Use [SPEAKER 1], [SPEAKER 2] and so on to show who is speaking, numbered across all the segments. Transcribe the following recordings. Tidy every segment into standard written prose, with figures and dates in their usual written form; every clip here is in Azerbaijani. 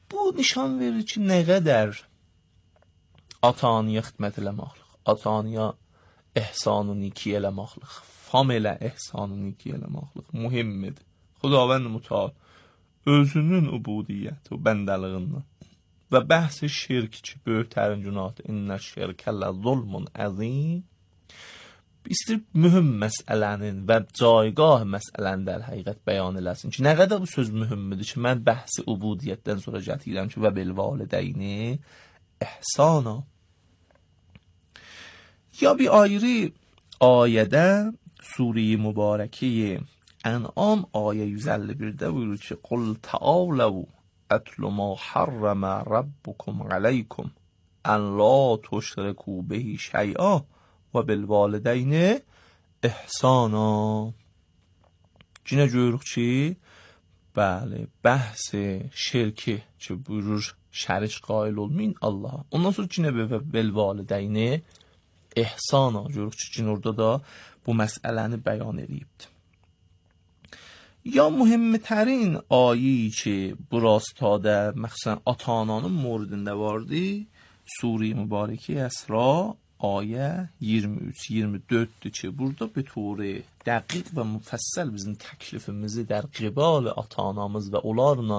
[SPEAKER 1] Bu nişan verir ki, nə qədər ata-anaya xidmət eləməklik, ata-anaya ehsanı niki eləməklik, familə ehsanı niki eləməklik mühimdir. Xudavənd Mütəal özünün ubudiyyəti və bəndəliyini və bəhs-i şirk ki, böyüklərin günahdır. İnnə şirkə ləzulmun əzim. İstir mühüm məsələnin və caygah məsələnin də həqiqət bəyan eləsin ki, nə qədər bu söz mühümmidir ki, mən bəhsi ubudiyyətdən sonra gətirəm ki, və bil valideyni ehsana. Ya bir ayrı ayədə Sure-i Mübarəki En'am ayə 151-də buyurur ki, qul ta'aləv ətlu ma harrəmə rabbukum aleykum ən la tuşriku bihi şey'a və bil valideyni ihsana. Cinə görürük ki, bəli, bəhsi şirki ki, buyurur şərik qail olmayın Allaha. Ondan sonra cinə və bil valideyni ihsana görürük ki, cin orada da bu məsələni bəyan edibdir. Ya mühimtərin ayi ki, bu rastada məxsusən ata-ananın moridində vardı, Sure-i Mübarəki Əsra ayə 23-24-dür ki, burada bir turi dəqiq və müfəssəl bizim təklifimizi در قبال ata-anamız və onlarla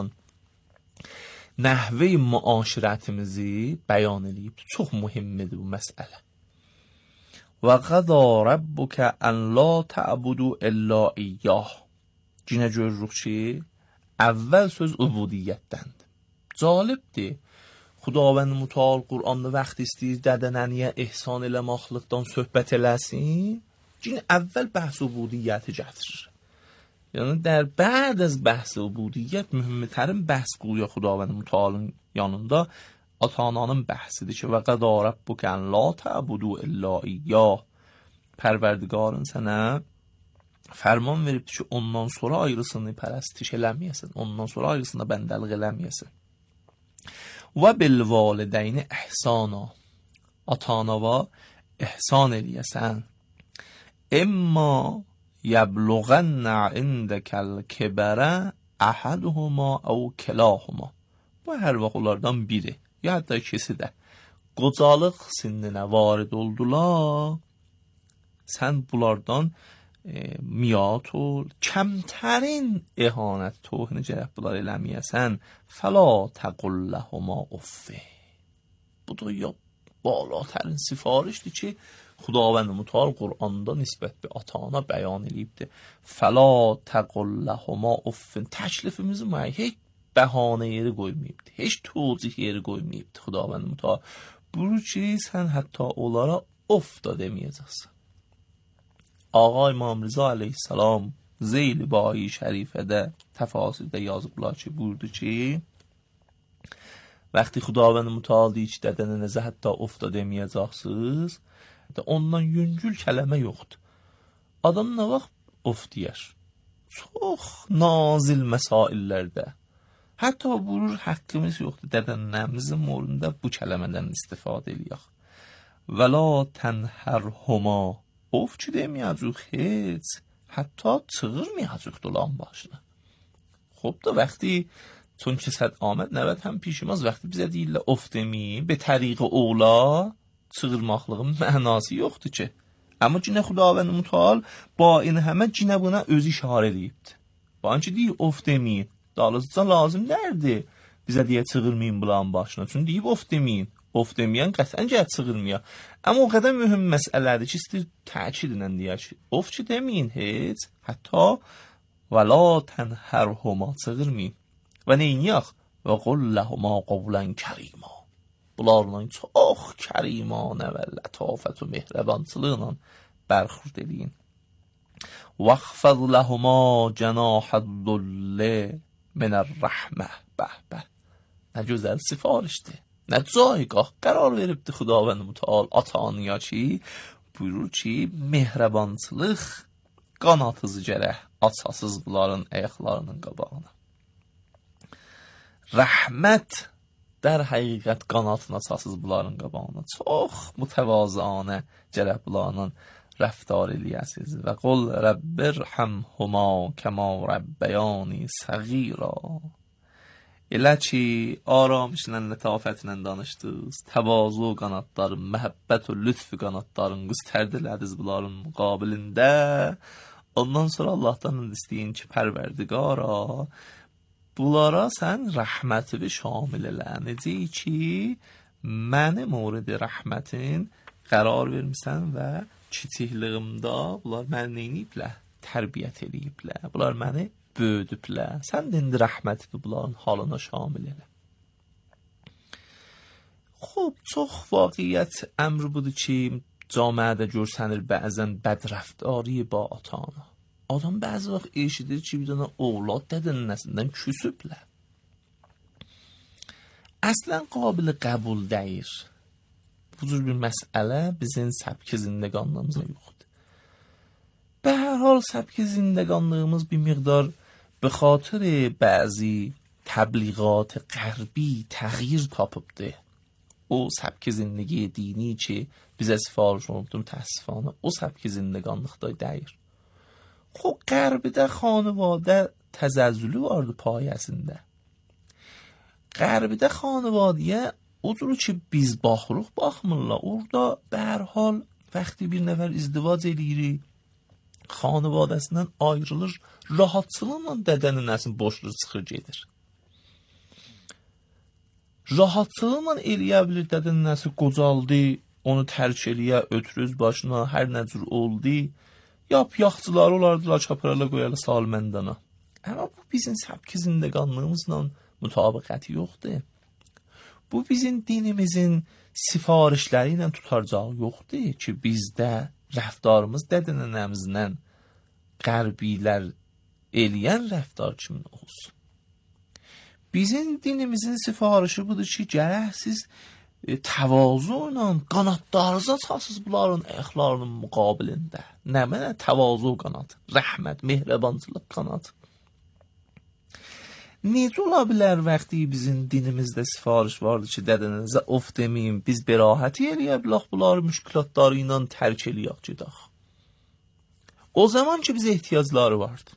[SPEAKER 1] nəhvi müaşirətimizi bəyan edib. Çox mühimdir bu məsələ. Və qədə rabbukə ən la tə'budu illə iyyah. Cinə görürük ki, əvvəl söz ubudiyyətdəndir. Calibdir. Xudavənd Mütəal Qur'anda vaxt istəyir dədənəniyə ehsan eləməklikdən söhbət eləsin. Cin əvvəl bəhs ubudiyyəti gətirir. Yəni, der bəd az bəhs ubudiyyət mühümtərin bəhs quluyor Xudavənd Mütəalın yanında ata-ananın bəhsidir ki, və qədə rabbukə ən la tə'budu illə iyyah. Pərverdigarın sənə fərman veribdir ki, ondan sonra ayrısını pərəstiş eləməyəsən, ondan sonra ayrısına bəndəlik eləməyəsən. Və bil valideyni ihsana. Ata-anava ihsan eləyəsən. İmma yəbluğənnə indəkəl kibərə əhəduhuma əv kilahuma. Bu hər vaxt onlardan biri, ya hətta ikisi də qocalıq sinninə varid oldular, sən bunlardan miyat ol, kəmtərin ihanət tohini cərəb bunlar eləməyəsən, fəla təqulləhuma uffi. Bu da ya balatərin sifarişdir ki, Xudavənd Mütəal Qur'anda nisbət bir ata-ana bəyan edibdir. Fəla təqulləhuma uffin. Təklifimizi heç bəhanə yeri qoymayıbdır, heç tozih yeri qoymayıbdır Xudavənd Mütəal. Buyurur ki, sən hətta onlara of da deməyəcəksən. Ağa İmam Rıza aleyhissalam Zeyl-i Bayi şərifədə təfasirdə yazıblar ki, buyurdu ki, vəxti Xudavənd Mütəal deyir ki, dədənənəzə hətta of da deməyəcəksiniz, ondan yüngül kələmə yoxdur. Adam nə vaxt of deyər? Çox nazil məsaillərdə. Hətta buyurur, haqqımız yoxdur, dədənəmizin morunda bu kələmədən istifadə eləyək. Və la tənhərhuma. Of ki deməyəcək heç, hətta çığırmayacaq dolan başına. Xob da vəxti, çون ki səd Ahməd nəvət həm pişimaz, vəxti bizə deyirlə of deməyin, be təriqi oğla çığırmaqlığın mənası yoxdur ki. Amma cinə Xudavənd Mütəal ba in həmə cinə buna öz işarə edibdir. Ba ki deyir of deməyin, dalızca lazım dərdi bizə deyə çığırmayın bulan başına, çünki deyib of deməyin. Of deməyən qəsən gəl çığırmaya. Amma o qədər mühüm məsələdir ki, istir təkid ilə deyək ki, of ki deməyin heç, hətta və la tənhərhuma çığırmayın. Və neyniyək? Və qulləhuma qovlən kərima. Bunlarla çox kərimanə və lətafət və mehrəbançılıqla bərxurd edin. Vəxfəd ləhuma cənahəd-dulli minər-rəhmə. Bəh. Nə gözəl sifarişdir. Nə caygah qərar veribdir Xudavənd Mütəal ata-anaya ki, buyurur ki, mehrəbançılıq qanatıcı gərək açasız bunların ayaqlarının qabağına. Rəhmət در həqiqət qanatına açasız bunların qabağına. Çox mütəvazıanə gərək bunlarla rəftar eləyəsiniz. Və qul Rəbbirhəmhuma kəma rəbbəyani səğira. Elə ki, aramışla, lətafətlə danışdınız, təvazu qanadların, məhəbbət və lütf qanadların qüstərdilədiniz bunların müqabilində. Ondan sonra Allah'tan istəyin ki, Pərverdigara, bunlara sən rəhməti şamil elə. Necə ki, məni mورد rəhmətin qərar vermisən və kiçikliyimdə bunlar məni neyniyiblər? Tərbiyyət ediblər. Bunlar məni böyüdüblər. Sən də indi rəhməti bunların halına şamil elə. Xob, çox vaqiyyət əmr budur ki, camiədə görsənir bəzən bədrəftari ba ata-ana. Adam bəzi vaxt eşidir ki, bir dənə ovlad dədənin nəsindən küsüblər. Əslən qabil qəbul deyir. Bu cür bir məsələ bizim səbki zindəqanlığımızda yoxdur. Be hər hal səbki zindəqanlığımız bir miqdar به خاطر بعضی تبلیغات غربی تغییر تاپıbdı. O səbki zindگی dini ki bizə sifariş olundu mütəəssifانه o səbki zindəqanlıqda deyir. Xob qərbdə xanəvadə təzəzzülü vardı payəsində. Qərbdə xanəvadiyə o cür ki biz baxırıq baxmırlar. Orada به hər hal vəqti bir nəfər izdivac eləyir, xanəvadəsindən ayrılır, rahatçılıqla dədənin nəsin boşluq çıxır gedir. Rahatçılıqla eləyə bilir dədənin nəsi qocaldı, onu tərk eləyə, ötürüz başına, hər nə cür oldu. Yap yaxçıları olardılar, çaparala qoyalı salməndana. Amma bu bizim səbki zindəqanlığımızla mütabiqəti yoxdur. Bu bizim dinimizin sifarişləri ilə tutacağı yoxdur ki, bizdə rəftarımız dədənənəmizlə qərbilər eləyən rəftar kimin olsun. Bizim dinimizin sifarişi budur ki, gərək siz təvazu ilə qanadlarınızı açasınız bunların əxlarının müqabilində. Nə mənə təvazu qanadı, rəhmət, mehribançılıq qanadı. Necə ola bilər vəqti bizim dinimizdə sifariş vardı ki, dədənənizə of deməyim, biz berahəti eləyə bilək bunları müşkilatları ilə tərk eləyək gedək. O zaman ki bizə ehtiyacları vardı.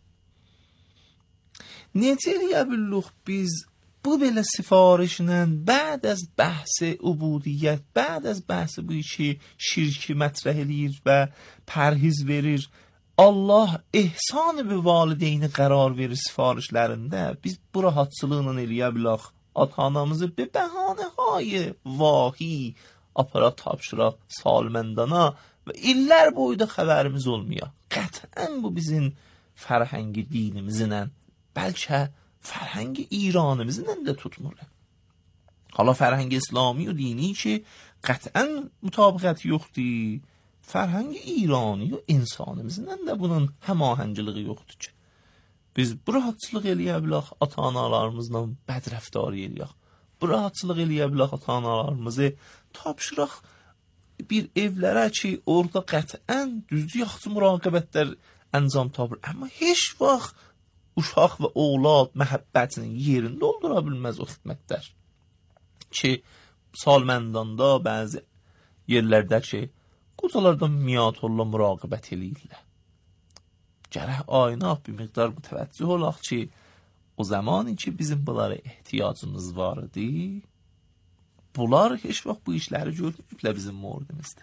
[SPEAKER 1] Necə eləyə bilək biz bu belə sifarişlə bəd az bəhs-i ubudiyyət, bəd az bəhs-i bu ki şirki mətrəh eləyir və pərhiz verir, Allah ehsan bir valideyni qərar verir sifarişlərində, biz bu rahatçılıqla eləyə bilək, ata-anamızı bir bəhanə-hay vahi aparat tapşıraq salməndana və illər boyda xəbərimiz olmuyor. Qətən bu bizim fərhəngi dinimizlə, bəlkə fərhəngi İranimizlə də tutmur. Hala fərhəngi İslami و dini ki qətən mütabiqət yoxdur, fərhəngi İrani و insanimizlə də bunun həmahəngiliyi yoxdur ki. Biz bu rahatçılıq eləyə bilək, ata-analarımızla bədrəftarı eləyək. Bu rahatçılıq eləyə bilək, ata-analarımızı tapşıraq bir evlərə ki, orada qətən düzdür yaxçı müraqibətlər əncam tapır. Amma heç vaxt uşaq və oğlad məhəbbətinin yerini doldura bilməz o xidmətlər. Ki, salməndanda bəzi yerlərdə ki, qocalardan miyatolla müraqibət eləyirlər. Gərək aynaq bir miqdar bu təvəccüh olaq ki, o zamanı ki bizim bunlara ehtiyacımız var idi, bunlar heç vaxt bu işləri görməyiblər bizim mordimizdə.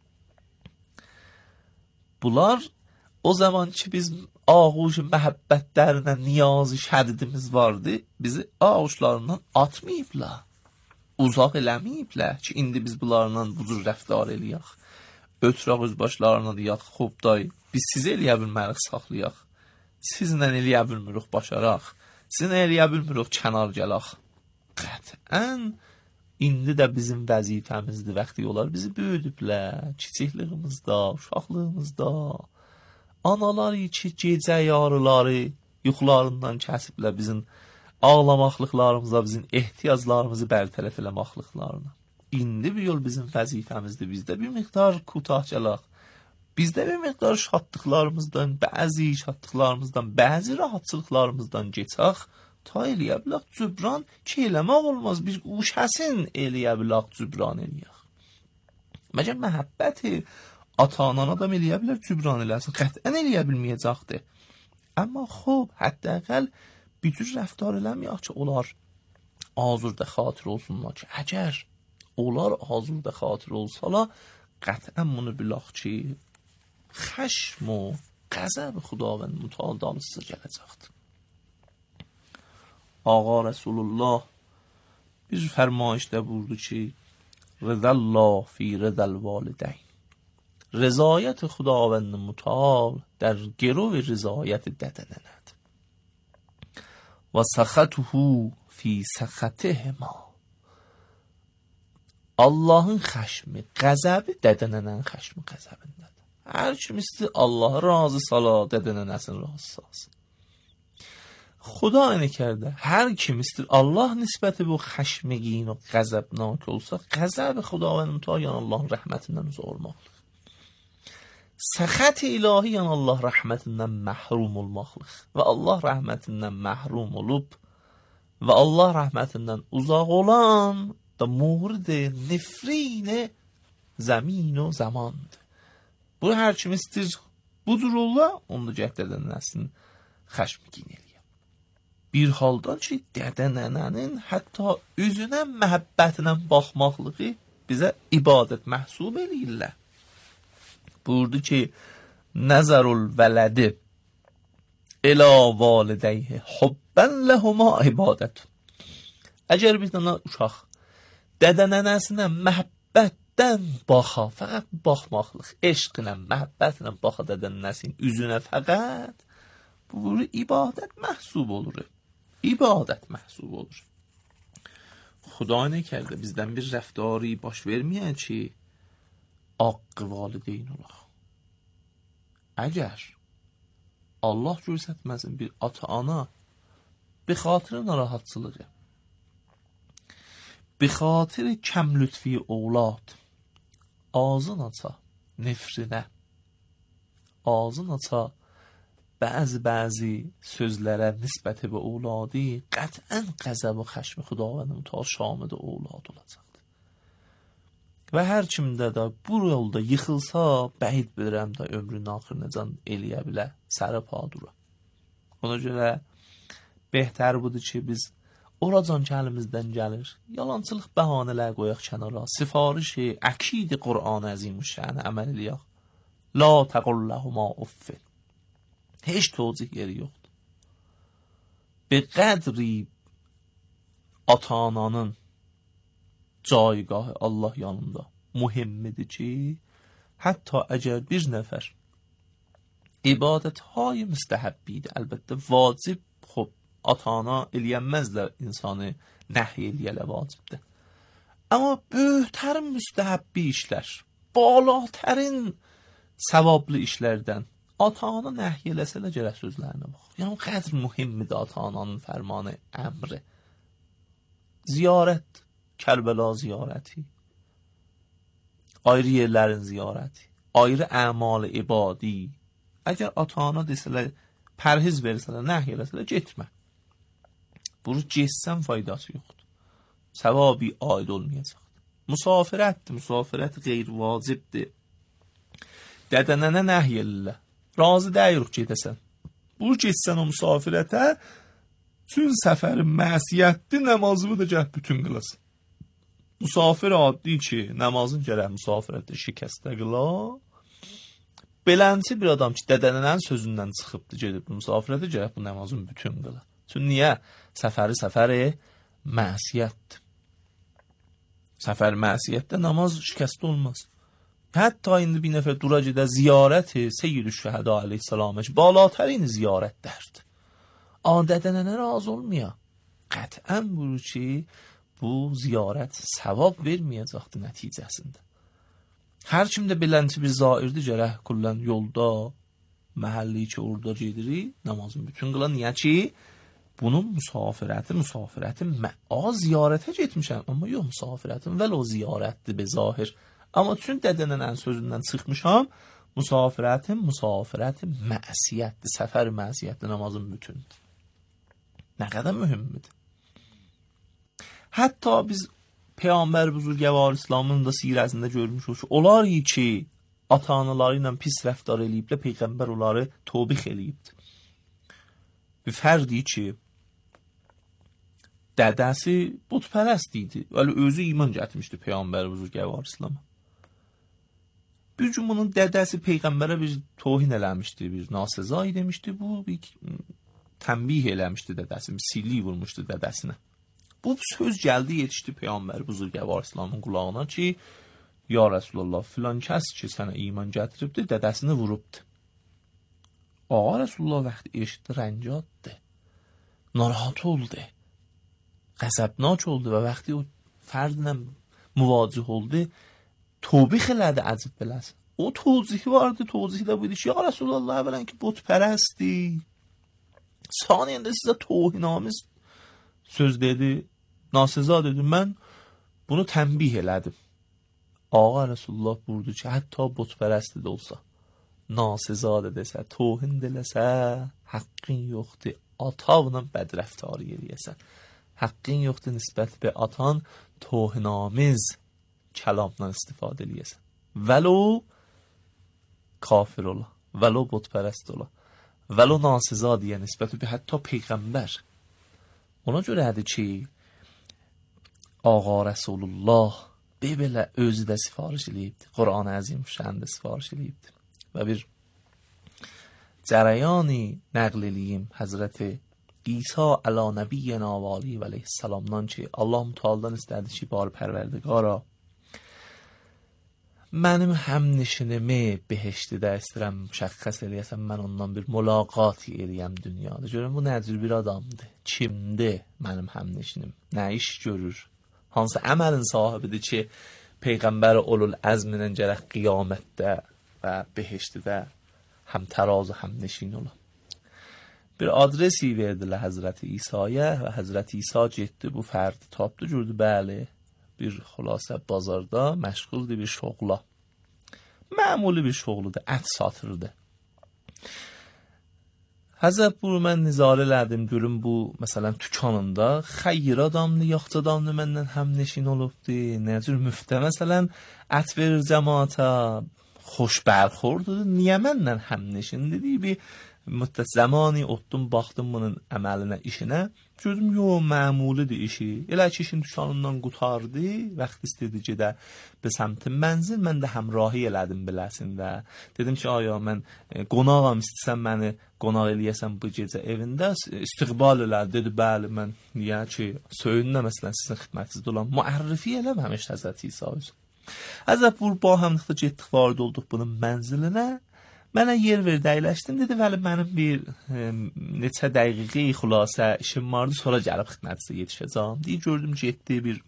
[SPEAKER 1] Bunlar o zaman ki biz ağuş məhəbbətlərlə niyazı şədidimiz vardı, bizi ağuşlarından atmayıblar, uzaq eləməyiblər ki, indi biz bunlarla bu cür rəftar eləyək. Ötüraq öz başlarına deyək, xob day, biz sizi eləyə bilmərik saxlayaq, sizlə eləyə bilmirik başaraq, sizlə eləyə bilmirik kənar gələk. Qətən, indi də bizim vəzifəmizdir, vəqti olar bizi böyüdüblər, kiçikliyimizdə, uşaqlığımızda. Anaları ki, gecə yarıları yuxularından kəsiblər bizim ağlamaqlıqlarımıza, bizim ehtiyaclarımızı bərtərəf eləmaqlıqlarına. İndi bir yol bizim vəzifəmizdir, bizdə bir miqdar qutaq gələk. Bizdə bir miqdar şadlıqlarımızdan, bəzi şadlıqlarımızdan, bəzi rahatçılıqlarımızdan geçək, ta eləyə bilək cübran ki, eləmək olmaz, bir uşəsin eləyə bilək cübran eləyək. Məgər məhəbbəti ata-anan adam eləyə bilər cübran eləsin, qətən eləyə bilməyəcəkdir. Amma xob, hətta əqəl bir cür rəftar eləməyək ki, onlar azurda xatir olsunlar ki, əgər onlar azurda xatir olsalar, qətən bunu bilaq ki, xəşm و qəzəb Xudavənd mütəal dalısıza gələcəkdir. Ağa Rasulullah bir fərmayişdə buyurdu ki, rızallah fi rızal valideyn. Rızayət Xudavənd mütəal در گرو رضایت ددننədir. Və səxətuhu fi səxətihima. Allahın xəşmi, qəzəbi dədənənənin xəşmi qəzəbindədir. Hər kim istəyir Allahı razı sala, dədənənəsini razı salsın. Xuda nə kərdə? Hər kim istəyir Allah nisbəti bu xəşmgin və qəzəbnak olsa, qəzəb Xudavənd mütəal yəni Allahın rəhmətindən uzaq olmaqdır. Səxət ilahi yəni Allah rəhmətindən məhrum olmaqlıq və Allah rəhmətindən məhrum olub və Allah rəhmətindən uzaq olan da mورد nefrin zəmin و zamandır. Bu hər kim istəyir budur ola, onu cəhdədənləsin xəşmgin eləyəm. Bir halda ki, dədənənənin hətta üzünə məhəbbətinə baxmaqlığı bizə ibadət məhsub eləyirlər. Buyurdu ki, nəzərul vələdi ilə valideyhi hubbən ləhuma ibadət. Əgər bir dənə uşaq dədənənəsinə məhəbbətdən baxa, fəqət baxmaqlıq, eşqinə, məhəbbətlə baxa dədənənəsinin üzünə fəqət, bu ibadət məhsub olur. İbadət məhsub olur. Xuda nə kərdə bizdən bir rəftarı baş verməyən ki, haqqı valideyn olaq. Əgər Allah görsətməsin bir ata-ana bi xatir narahatçılığı, bi xatir kəm lütfi oğlad, ağzın aça nefrinə, ağzın aça bəzi sözlərə nisbəti və oğladı, qətən qəzəb və xəşmi Xudavənd mütəal şamid oğlad olacaqdır. Və hər kimdə də bu yolda yıxılsa, bəhid bilirəm də ömrünün axırına can eləyə bilə, sərə padura. Ona görə behtər budur ki, biz oracan ki əlimizdən gəlir, yalançılıq bəhanələr qoyaq kənara, sifarişi, əkidi Qur'an əzimüşşəni əməl eləyək. La təqulləhuma uffin. Heç tozih yeri yoxdur. Be qədri ata-ananın caygahı Allah yanında mühimmidir ki, hətta əgər bir nəfər ibadət-hay müstəhəbbidir, əlbəttə vacib, xub, ata-ana eləyənməzlər insanı nəhy eləyələ vacibdir. Amma böyüklərin müstəhəbbi işlər, balatərin səvablı işlərdən ata-ana nəhy eləsələ gərək sözlərinə bax. Yəni, qədr mühimmidir ata-ananın fərmanı, əmri. Ziyarət, Kərbəla ziyarəti, ayrı yerlərin ziyarəti, ayrı əmal ibadi. Əgər ata-ana desələr, pərhiz versələr, nəhy eləsələr, getmə. Bunu getsən faydası yoxdur. Səvabi aid olmayacaqdır. Musafirətdir, musafirət qeyri-vacibdir. Dədənənə nəhy eləyirlər. Razı dəyirik gedəsən. Bu getsən o musafirətə, çün səfərin məsiyyətdir, namazını da gəh bütün qılasın. Musafir adlı ki, namazın gərək musafirətdə şikəstə qıla. Belənçi bir adam ki, dədənənənin sözündən çıxıbdır, gedib musafirətdə gərək bu namazın bütün qıla. Çünki niyə? Səfəri məsiyyətdir. Səfər məsiyyətdə namaz şikəstə olmaz. Hətta indi bir nəfər dura gedə ziyarəti Seyyid-ü Şəhədə aleyhissalamə ki, balatərini ziyarətlərdir. Dədənənə razı olmaya. Qətən buyurur ki, bu ziyarət səvab verməyəcəkdir nəticəsində. Hər kimdə belənçi bir zairdir, gərək kullən yolda, məhəlli ki, orada gedirik, namazın bütün qılan. Niyə ki, bunun musafirəti, ziyarətə getmişəm, amma yox, musafirətin vəl o ziyarətdir be zahir. Amma çün dədənənənin sözündən çıxmışam, musafirətin məsiyyətdir, səfər məsiyyətdir, namazın bütündür. Nə qədər mühümmidir. Hətta biz Peyğəmbər Buzurgəvar İslamın da sirəsində görmüşük ki, onlar ki, ata-anaları ilə pis rəftar eləyiblə, Peyğəmbər onları tövbih eləyibdir. Bir fərdi ki, dədəsi butpərəst idi. Vəli özü iman gətirmişdi Peyğəmbər buzurgəvar İslam'a. Bir gün bunun dədəsi Peyğəmbərə bir tohin eləmişdi, bir nasezai demişdi. Bu bir tənbih eləmişdi dədəsi, bir silli vurmuşdu dədəsinə. Bu söz gəldi, yetişdi Peyğəmbər buzurgəvar İslam'ın qulağına ki, ya Resulallah, filan kəs ki sənə iman gətiribdi, dədəsini vurubdu. Ağa Resulullah vaxtı eşitdi, rəncaddı, narahat oldu, qəzəbnak oldu və vaxtı o fərdlə müvacih oldu, توبیخ elədi əcib beləsin. O توضیحi vardı, توضیحi də buydu ki, ya Resulallah, əvvələn ki, butpərəsdi. Saniyəndə sizə tohinamiz söz dedi, naseza dedi. Mən bunu tənbih elədim. Ağa Resulullah buyurdu ki, hətta butpərəsti də olsa, naseza da desə, tohin deləsə, haqqın yoxdur, atavla bədrəftarı yeriyəsən. Haqqın yoxdur nisbət be atan tohinamiz کلامdan istifadə eləyəsən. Vəlo kafir ola, vəlo butpərəst ola, vəlo naseza deyə nisbət bir hətta Peyğəmbər. Ona görədir ki, Ağa Rəsulullah belə özü də sifariş eləyibdi. Quran-ı Əzim şəndə sifariş eləyibdi. Və bir cərəyani nəql eləyim Həzrəti İsa əla nəbiyyəna və aleyhi və aleyhissalamdan ki, Allah mütəaldan istədi ki, bar pərverdigara mənim həmnişinimi behiştidə istəyirəm müşəxxəs eləyəsəm, mən ondan bir mülaqat eləyəm dünyada. Görəm bu nəcür bir adamdır, kimdir mənim həmnişinim, nə iş görür, hansı əməlin sahibidir ki, Peyğəmbər olul əzminin gərək qiyamətdə və behiştidə həm təraz və həmnişin ola. Bir adresi verdilər Həzrəti İsa'ya və Həzrəti İsa getdi, bu fərdi tapdı, gördü, bəli, bir xülasə bazarda məşğuldur bir şoğla. Məmuli bir şoğludur, ət satırdı. Həzrət buyur, mən nizarə elədim, görüm bu, məsələn, tükanında xeyir adamdır, yaxçı adamdır, məndən həmnişin olubdur, nəcür müftə, məsələn, ət verir cəmaata, xoş bərxordur, niyə məndən həmnişin dedi, bir müddət zamanı otdum, baxdım bunun əməlinə, işinə, gördüm, məmulidir işi. Elə ki, işin dükanından qutardı, vaxt istedi gedə bir səmtin mənzil, mən də həmrahi elədim biləsin və dedim ki, aya, mən qonağam, istəsən məni qonaq eləyəsən bu gecə evində, istiqbal elədi, dedi, bəli, mən niyə ki, söyünlə, məsələn, sizin xidmətinizdə olan müərrifi eləməmiş Həzrət İsa özü. Həzrət buyur, ba həmlikdə getdik, varid olduq bunun mənzilinə, mənə yer verdi, əyləşdim, dedi, vəli, mənim bir neçə dəqiqi xülasə işim vardı, sonra gəlib xidmətinizə yetişəcəm. Deyir, gördüm ki, etdi bir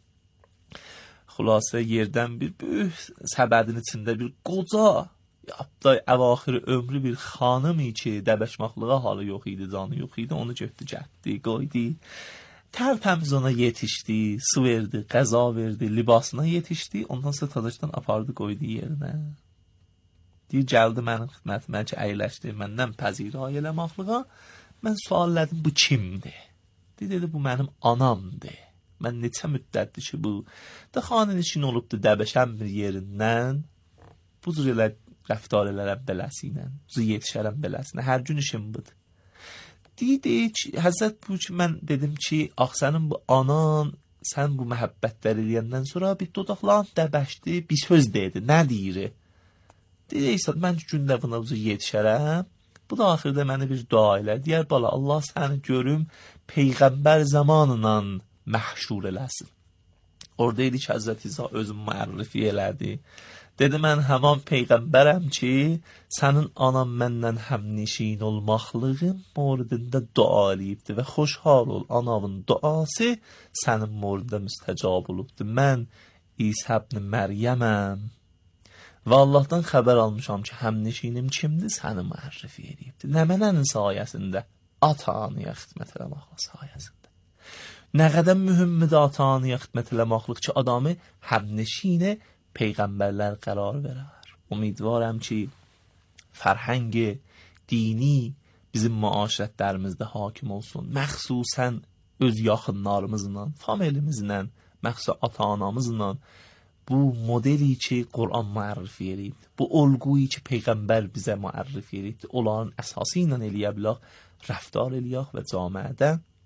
[SPEAKER 1] xülasə yerdən bir böyük səbədin içində bir qoca, yapda əvaxiri ömrü bir xanım ki, dəbəşmaqlığa halı yox idi, canı yox idi, onu götdü, gətdi, qoydu. Tərtəmiz ona yetişdi, su verdi, qəza verdi, libasına yetişdi, ondan sonra tadaşdan apardı, qoydu yerinə. Deyir, gəldi mənim xidmətimə ki, əyləşdi, məndən pəzirə eləmaqlığa, mən sual elədim, bu kimdir? Dedi, bu mənim anamdır. Mən neçə müddətdir ki, bu da xanın için olubdu, dəbəşəm bir yerindən, bu cür elə rəftar elərəm beləsi ilə, bu cür yetişərəm beləsinə, hər gün işim budur. Deyir ki, Həzrət bu ki, mən dedim ki, ax, sənin bu anan, sən bu məhəbbətlər eləyəndən sonra bir dodaqlarını dəbəşdi, bir söz dedi, nə deyir? Deyir, İsa, mən gündə buna bu yetişərəm. Bu da axırda məni bir dua elə. Deyər, bala, Allah səni görüm, Peyğəmbər zamanla məhşur eləsin. Orada idi ki, Həzrət İsa özüm müərrifi elədi. Dedi, mən həman Peyğəmbərəm ki, sənin anan məndən həmnişin olmaqlığın moridində dua eləyibdir və xoşhal ol, anavın duası sənin moridində müstəcab olubdur. Mən İsa ibn Məryəməm. Və Allahdan xəbər almışam ki, həmnişinim kimdir, səni müərrifi edibdir. Nə mənənin sayəsində? Ata-anıya xidmət eləmaqlıq sayəsində. Nə qədər mühümmidir ata-anıya xidmət eləmaqlıq ki, adamı həmnişinə Peyğəmbərlər qərar verər. Umidvarəm ki, fərhəng dini bizim müaşirətlərimizdə hakim olsun. Məxsusən öz yaxınlarımızla, familimizlə, məxsusən ata-anamızla, bu modeli ki, Quran müərrifi eləyibdir. Bu olguyu ki, Peyğəmbər bizə müərrifi eləyibdir. Onların əsası ilə eləyə bilək, rəftar eləyək və camiədə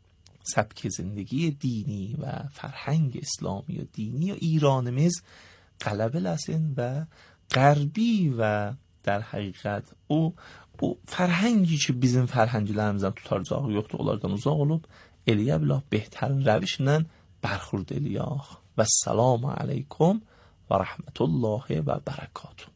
[SPEAKER 1] سبک زندگی دینی و فرهنگ اسلامی و دینی و ایرانimiz qələbələsin və qərbi və در حقیقت o فرهنگی ki bizim فرهنگlərimizdən tutaracağı yoxdur, onlardan uzaq olub eləyə biləh bəhtərin rəvişlə برخورد eləyək. Və səlamu aleykum və rəhmətullahi və bərəkatuhu.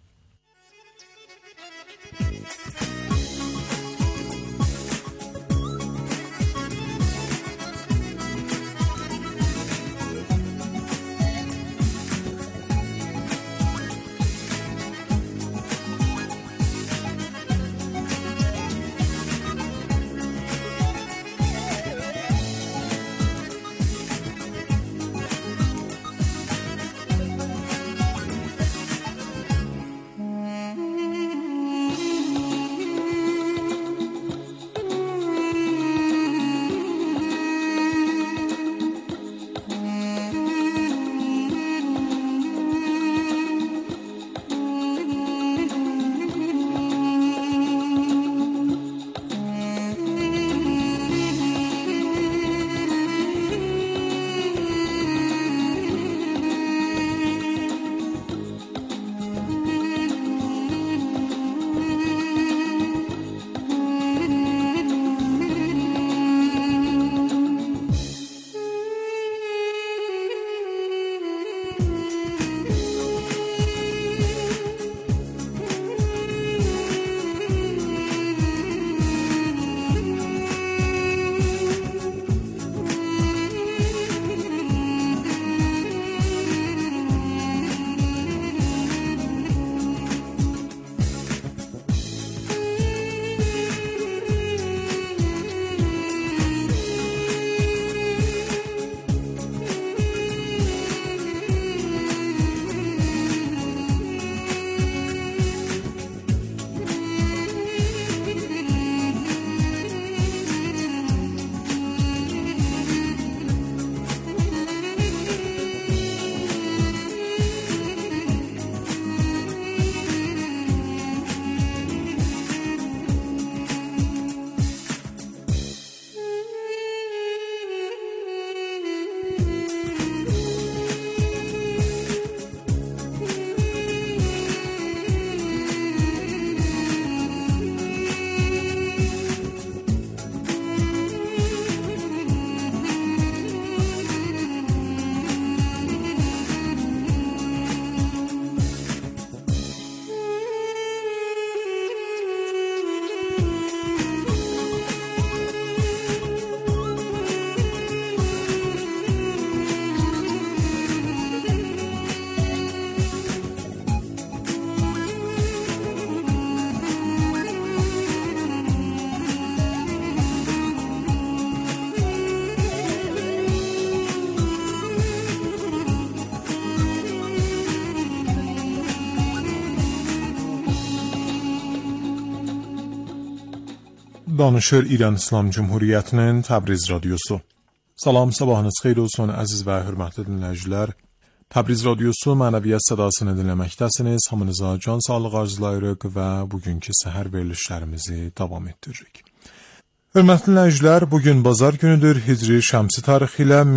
[SPEAKER 2] Danışır İran İslam Cumhuriyyətinin Təbriz Radiosu. Salam, sabahınız xeyir olsun əziz və hörmətli dinləyicilər. Təbriz Radiosu mənəviyyat sədasını dinləməkdəsiniz. Hamınıza can sağlığı arzulayırıq və bugünkü səhər verilişlərimizi davam etdiririk. Hörmətli dinləyicilər, bugün bazar günüdür. Hicri şəmsi tarixi ilə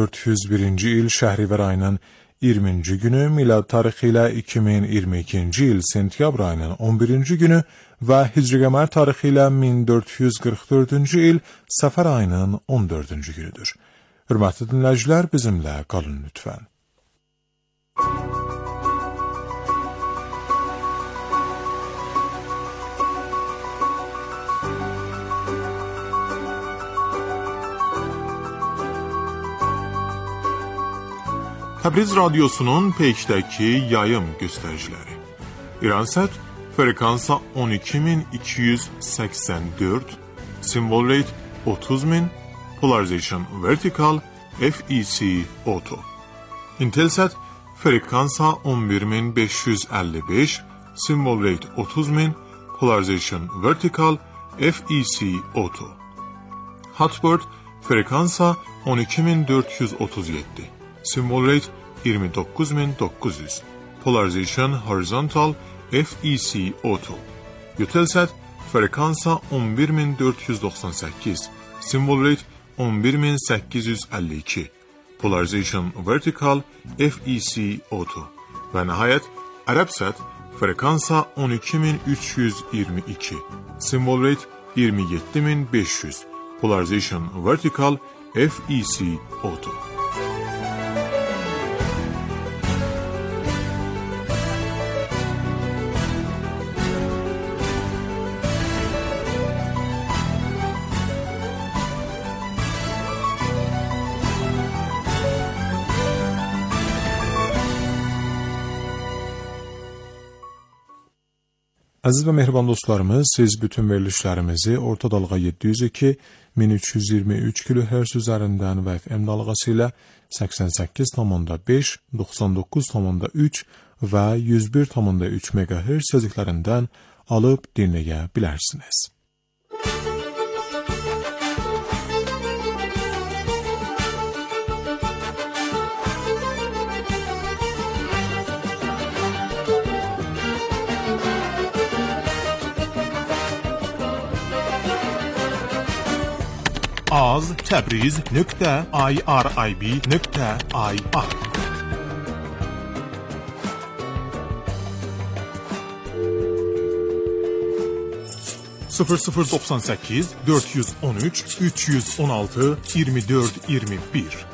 [SPEAKER 2] 1401-ci il Şəhrivər ayının 20-ci günü, milad tarixi ilə 2022-ci il sentyabr ayının 11-ci günü və Hicri qəmər tarixi ilə 1444-cü il Səfər ayının 14-cü günüdür. Hörmətli dinləyicilər, bizimlə qalın lütfən. Təbriz Radiosunun peykdəki yayım göstəriciləri. İransət frekansa 12284, symbol rate 30000, polarization vertical, FEC auto. Intelsat frekansa 11555, symbol rate 30000, polarization vertical, FEC auto. Hotbird frekansa 12437, symbol rate 29900, polarization horizontal, FEC auto. Eutelsat frekansa 11498, symbol rate 11852, Polarization Vertical FEC O2 və nəhayət Arabsat frekansa 12322, Symbol Rate 27500, Polarization Vertical FEC O2. Aziz ve mehriban dostlarımız, siz bütün verilişlerimizi orta dalga 702 1323 kHz üzerinden ve FM dalgası ile 88,5, 99,3 ve 101,3 MHz sözlüklerinden alıp dinleyebilirsiniz. az.tebriz.irib.ir 0098 413 316 24 21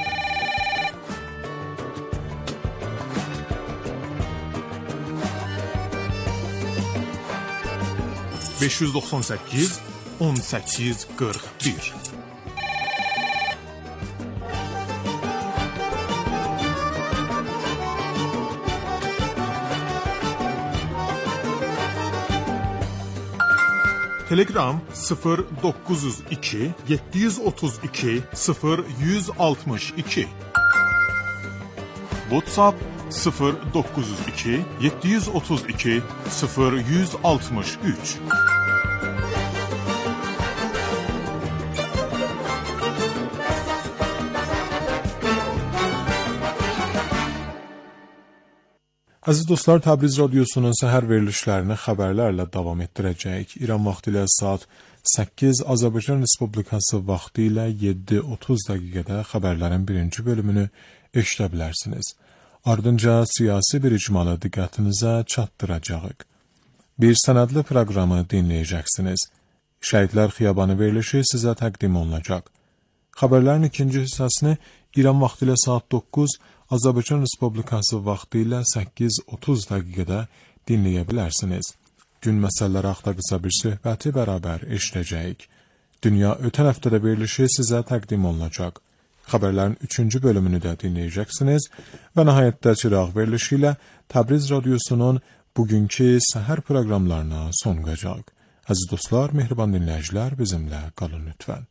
[SPEAKER 2] 598 18 41 Telegram 0902 732 0162 WhatsApp 0902 732 0163 Aziz dostlar, Təbriz Radyosu'nun səhər verilişlərini xəbərlərlə davam etdirəcəyik. İran vaxtı ilə saat 8, Azərbaycan Respublikası vaxtı ilə 7:30 dəqiqədə xəbərlərin birinci bölümünü eşidə bilərsiniz. Ardınca siyasi bir icmalı diqqətinizə çatdıracağıq. Bir sənədli proqramı dinləyəcəksiniz. Şəhidlər Xiyabanı verilişi sizə təqdim olunacaq. Xəbərlərin ikinci hissəsini İran vaxtı ilə saat 9, Azərbaycan Respublikası vaxtı ilə 8:30 dəqiqədə dinləyə bilərsiniz. Gün məsələləri haqqında qısa bir söhbəti bərabər eşidəcəyik. Dünya ötən həftədə verilişi sizə təqdim olunacaq. Xəbərlərin 3-cü bölümünü də dinləyəcəksiniz və nəhayətdə çıraq verilişi ilə Təbriz Radyosu'nun bugünkü səhər proqramlarına son qoyacaq. Əziz dostlar, mehriban dinləyicilər, bizimlə qalın lütfən.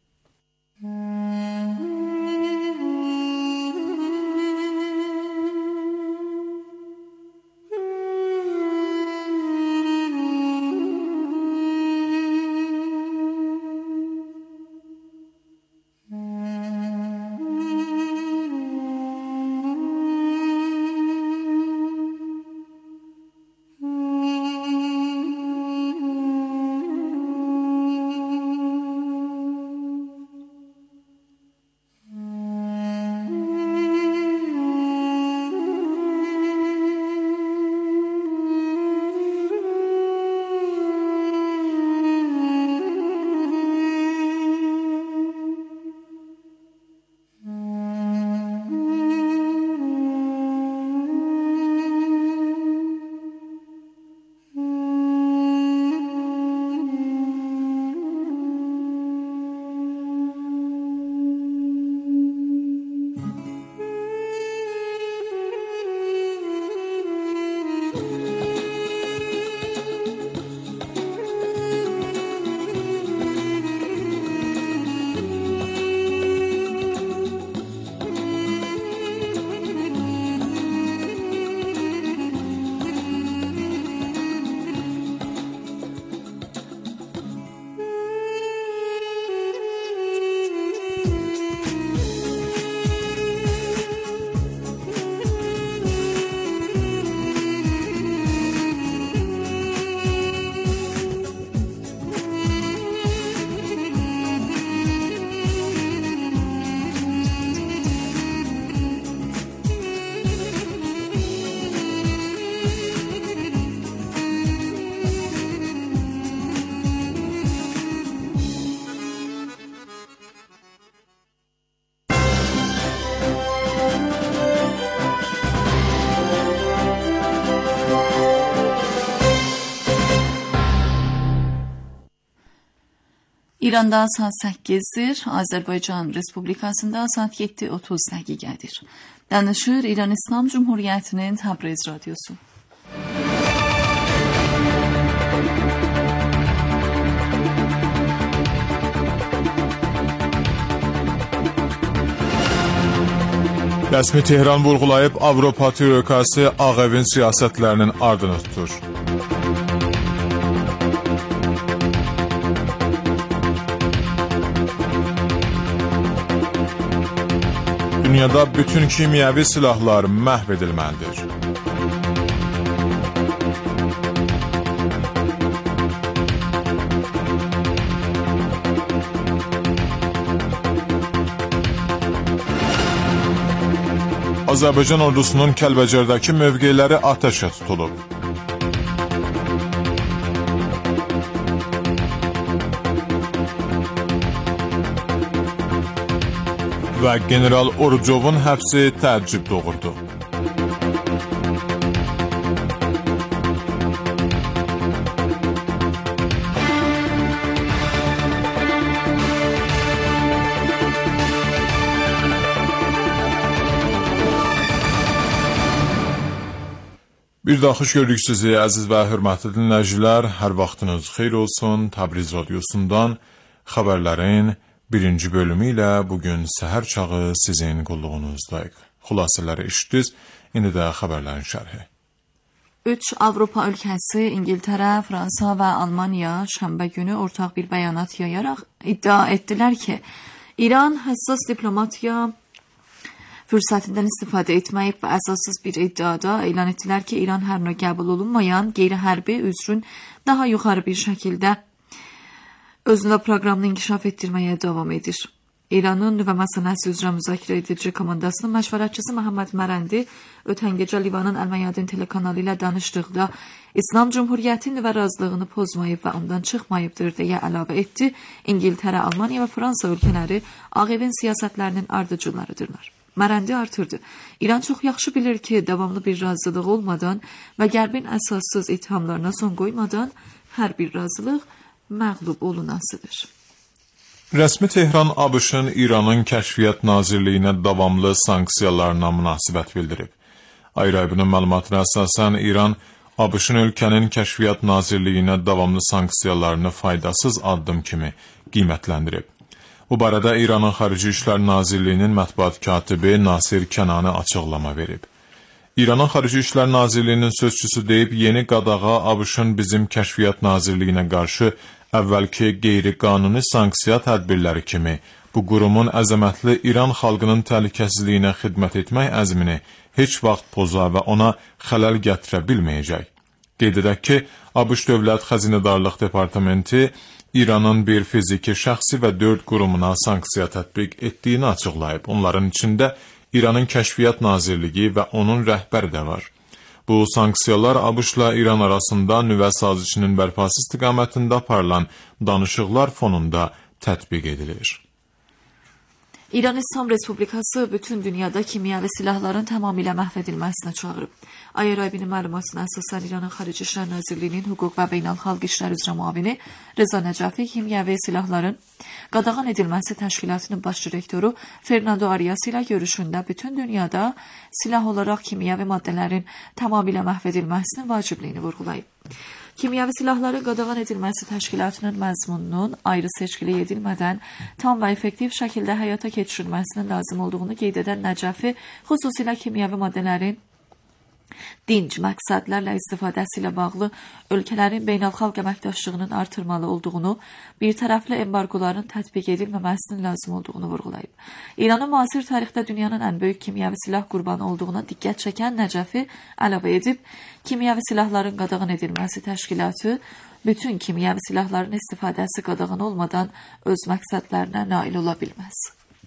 [SPEAKER 3] İranda saat 8-dir, Azərbaycan Respublikasında saat 7:30 dəqiqədir. Danışır İran İslam Cumhuriyyətinin Təbriz Radyosu.
[SPEAKER 2] Rəsmi Tehran vurğulayıb Avropa Troikası Ağ Evin siyasətlərinin ardını tutur. Dünyada bütün kimyəvi silahlar məhv edilməlidir. Azərbaycan ordusunun Kəlbəcərdəki mövqeləri atəşə tutulub. Və General Orucovun həbsi təəccüb doğurdu. Bir daha xoş gördük sizi, əziz və hörmətli dinləyicilər. Hər vaxtınız xeyir olsun. Təbriz Radyosundan xəbərlərin birinci bölümü ilə bugün səhər çağı sizin qulluğunuzdayıq. Xülasələri eşitdiniz, indi də xəbərlərin şərhi.
[SPEAKER 3] 3 Avropa ölkəsi İngiltərə, Fransa və Almaniya şənbə günü ortaq bir bəyanat yayaraq iddia etdilər ki, İran həssas diplomatiya fürsətindən istifadə etməyib və əsassız bir iddiada elan etdilər ki, İran hər növ qəbul olunmayan qeyri-hərbi üzrün daha yuxarı bir şəkildə özündə proqramını inkişaf etdirməyə davam edir. İranın nüvə məsələsi üzrə müzakirə edici komandasının məşvərətçisi Məhəmməd Mərəndi ötən gecə Livanın Əl-Məyadin telekanalı ilə danışdıqda İslam Cumhuriyyəti nüvə razılığını pozmayıb və ondan çıxmayıbdır deyə əlavə etdi. İngiltərə, Almaniya və Fransa ölkələri Ağ Evin siyasətlərinin ardıcıllarıdırlar. Mərəndi artırdı. İran çox yaxşı bilir ki, davamlı bir razılıq olmadan və Qərbin əsassız ithamlarına son qoymadan hər bir razılıq məğlub olunasıdır.
[SPEAKER 2] Rəsmi Tehran ABŞ-ın İranın Kəşfiyyat Nazirliyinə davamlı sanksiyalarına münasibət bildirib. Ayrı-ayrının məlumatına əsasən İran ABŞ-ın ölkənin Kəşfiyyat Nazirliyinə davamlı sanksiyalarını faydasız addım kimi qiymətləndirib. Bu barədə İranın Xarici İşlər Nazirliyinin mətbuat katibi Nasir Kənani açıqlama verib. İranın Xarici İşlər Nazirliyinin sözçüsü deyib, yeni qadağa ABŞ-ın bizim Kəşfiyyat Nazirliyinə qarşı əvvəlki qeyri-qanuni sanksiya tədbirləri kimi bu qurumun əzəmətli İran xalqının təhlükəsizliyinə xidmət etmək əzmini heç vaxt poza və ona xələl gətirə bilməyəcək. Qeyd edək ki, ABŞ Dövlət Xəzinədarlıq Departamenti İranın bir fiziki şəxsi və 4 qurumuna sanksiya tətbiq etdiyini açıqlayıb. Onların içində İranın Kəşfiyyat Nazirliyi və onun rəhbəri də var. Bu sanksiyalar ABŞ-la İran arasında nüvə sazişinin bərpası istiqamətində aparılan danışıqlar fonunda tətbiq edilir.
[SPEAKER 3] İran İslam Respublikası bütün dünyada kimyəvi silahların tamamilə məhv edilməsinə çağırıb. IRIB-nin məlumatına əsasən İranın Xarici İşlər Nazirliyinin Hüquq və Beynəlxalq İşlər üzrə müavini Reza Nəcəfi kimyəvi silahların qadağan edilməsi təşkilatının baş direktoru Fernando Arias ilə görüşündə bütün dünyada silah olaraq kimyəvi maddələrin tamamilə məhv edilməsinin vacibliyini vurğulayıb. Kimyəvi silahların qadağan edilməsi təşkilatının məzmununun ayrı seçkili edilmədən tam və effektiv şəkildə həyata keçirilməsinin lazım olduğunu qeyd edən Nəcəfi, xüsusilə kimyəvi maddələrin dinc məqsədlərlə istifadəsi ilə bağlı ölkələrin beynəlxalq əməkdaşlığının artırmalı olduğunu, bir tərəfli embargoların tətbiq edilməməsinin lazım olduğunu vurğulayıb. İranın müasir tarixdə dünyanın ən böyük kimyəvi silah qurbanı olduğuna diqqət çəkən Nəcəfi əlavə edib, kimyəvi silahların qadağan edilməsi təşkilatı bütün kimyəvi silahların istifadəsi qadağan olmadan öz məqsədlərinə nail ola bilməz.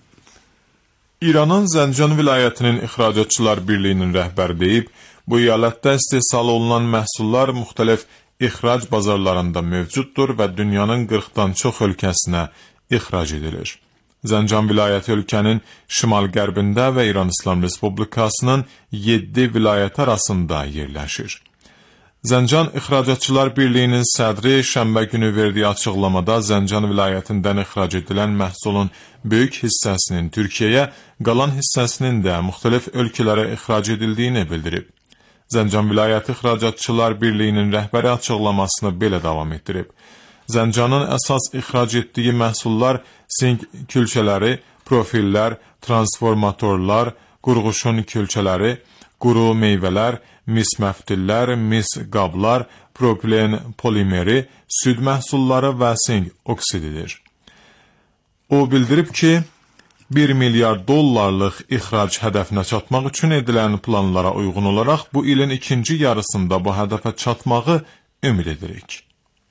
[SPEAKER 2] İranın Zəncan vilayətinin İxracatçılar Birliyinin rəhbəri deyib, bu əyalətdə istehsal olunan məhsullar müxtəlif ixrac bazarlarında mövcuddur və dünyanın 40-dan çox ölkəsinə ixrac edilir. Zəncan vilayəti ölkənin şimal-qərbində və İran İslam Respublikasının 7 vilayət arasında yerləşir. Zəncan İxracatçılar Birliyinin sədri şənbə günü verdiyi açıqlamada Zəncan vilayətindən ixrac edilən məhsulun böyük hissəsinin Türkiyəyə, qalan hissəsinin də müxtəlif ölkələrə ixrac edildiyini bildirib. Zəncan vilayəti İxracatçılar Birliyinin rəhbəri açıqlamasını belə davam etdirib. Zəncanın əsas ixrac etdiyi məhsullar sink külçələri, profillər, transformatorlar, qurğuşun külçələri, quru meyvələr, mis məftillər, mis qablar, propilen polimeri, süd məhsulları və sink oksididir. O bildirib ki, 1 milyar dollarlıq ixrac hədəfinə çatmaq üçün edilən planlara uyğun olaraq bu ilin ikinci yarısında bu hədəfə çatmağı ümid edirik.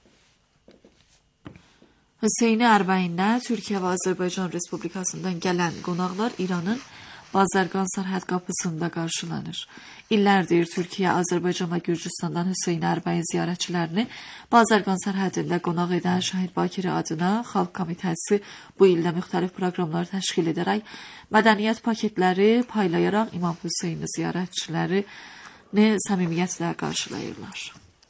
[SPEAKER 3] Hüseyni Ərbəyindən Türkiyə və Azərbaycan Respublikasından gələn qonaqlar İranın Bazargan sərhəd qapısında qarşılanır. İllərdir Türkiyə, Azərbaycan və Gürcüstandan Hüseyni Ərbəyin ziyarətçilərini Bazargan sərhədində qonaq edən Şəhid Bakiri adına Xalq Komitəsi bu ildə müxtəlif proqramlar təşkil edərək mədəniyyət paketləri paylayaraq İmam Hüseyni ziyarətçilərini səmimiyyətlə qarşılayırlar.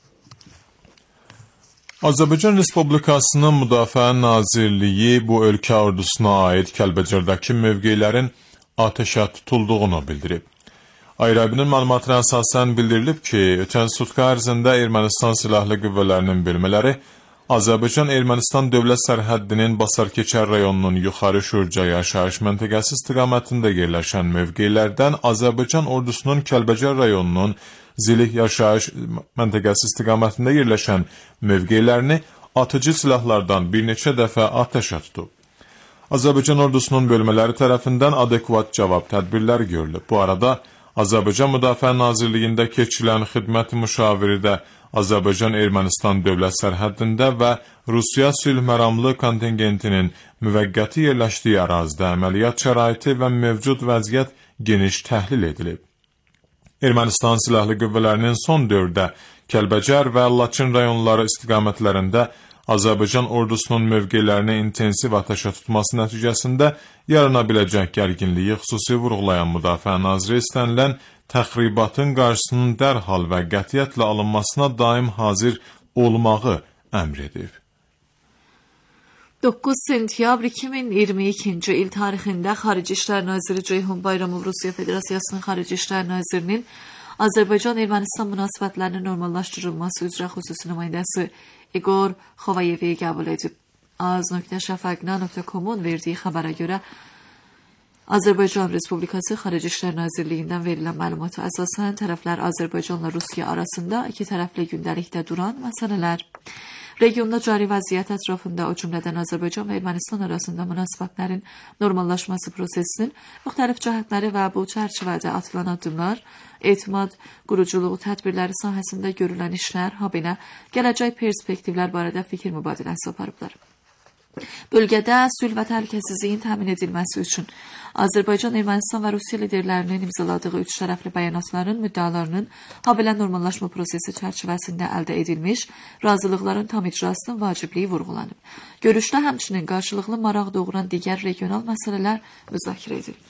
[SPEAKER 2] Azərbaycan Respublikasının Müdafiə Nazirliyi bu ölkə ordusuna aid Kəlbəcərdəki mövqelərin atəşə tutulduğunu bildirib. Ayrabinin məlumatına əsasən bildirilib ki, ötən sutka ərzində Ermənistan Silahlı Qüvvələrinin bölmələri Azərbaycan-Ermənistan dövlət sərhəddinin Basarkeçər rayonunun yuxarı Şurca yaşayış məntəqəsi istiqamətində yerləşən mövqelərdən Azərbaycan ordusunun Kəlbəcər rayonunun Zilik yaşayış məntəqəsi istiqamətində yerləşən mövqelərini atıcı silahlardan bir neçə dəfə atəşə tutub. Azərbaycan ordusunun bölmələri tərəfindən adekvat cavab tədbirləri görülüb. Bu arada Azərbaycan Müdafiə Nazirliyində keçirilən xidmət müşaviri Azərbaycan-Ermənistan dövlət sərhəddində və Rusiya sülhməramlı kontingentinin müvəqqəti yerləşdiyi ərazidə əməliyyat şəraiti və mövcud vəziyyət geniş təhlil edilib. Ermənistan Silahlı Qüvvələrinin son dövrdə Kəlbəcər və Laçın rayonları istiqamətlərində Azərbaycan ordusunun mövqelərini intensiv atəşə tutması nəticəsində yarana biləcək gərginliyi xüsusi vurğulayan Müdafiə Naziri istənilən təxribatın qarşısının dərhal və qətiyyətlə alınmasına daim hazır olmağı əmr edib.
[SPEAKER 3] 9 sentyabr 2022 il tarixində Xarici İşlər Naziri Ceyhun Bayramov Rusiya Federasiyasının Xarici İşlər Nazirinin Azərbaycan-Ermənistan münasibətlərinin normallaşdırılması üzrə xüsusi nümayəndəsi İqor Xovayevi qəbul edib. az.şafaqna.com-un verdiyi xəbərə görə Azərbaycan Respublikası Xarici İşlər Nazirliyindən verilən məlumata əsasən tərəflər Azərbaycanla Rusiya arasında iki tərəfli gündəlikdə duran məsələlər, regionda cari vəziyyət ətrafında, o cümlədən Azərbaycan və Ermənistan arasında münasibətlərin normallaşması prosesinin müxtəlif cəhətləri və bu çərçivədə atılan addımlar, etimad, quruculuğu tədbirləri sahəsində görülən işlər, habelə gələcək perspektivlər barədə fikir mübadiləsi aparıblar. Bölgədə sülh və təhlükəsizliyin təmin edilməsi üçün Azərbaycan, Ermənistan və Rusiya liderlərinin imzaladığı üç tərəfli bəyanatların müddəalarının habelə normallaşma prosesi çərçivəsində əldə edilmiş razılıqların tam icrasının vacibliyi vurğulanıb. Görüşdə həmçinin qarşılıqlı maraq doğuran digər regional məsələlər müzakirə edilib.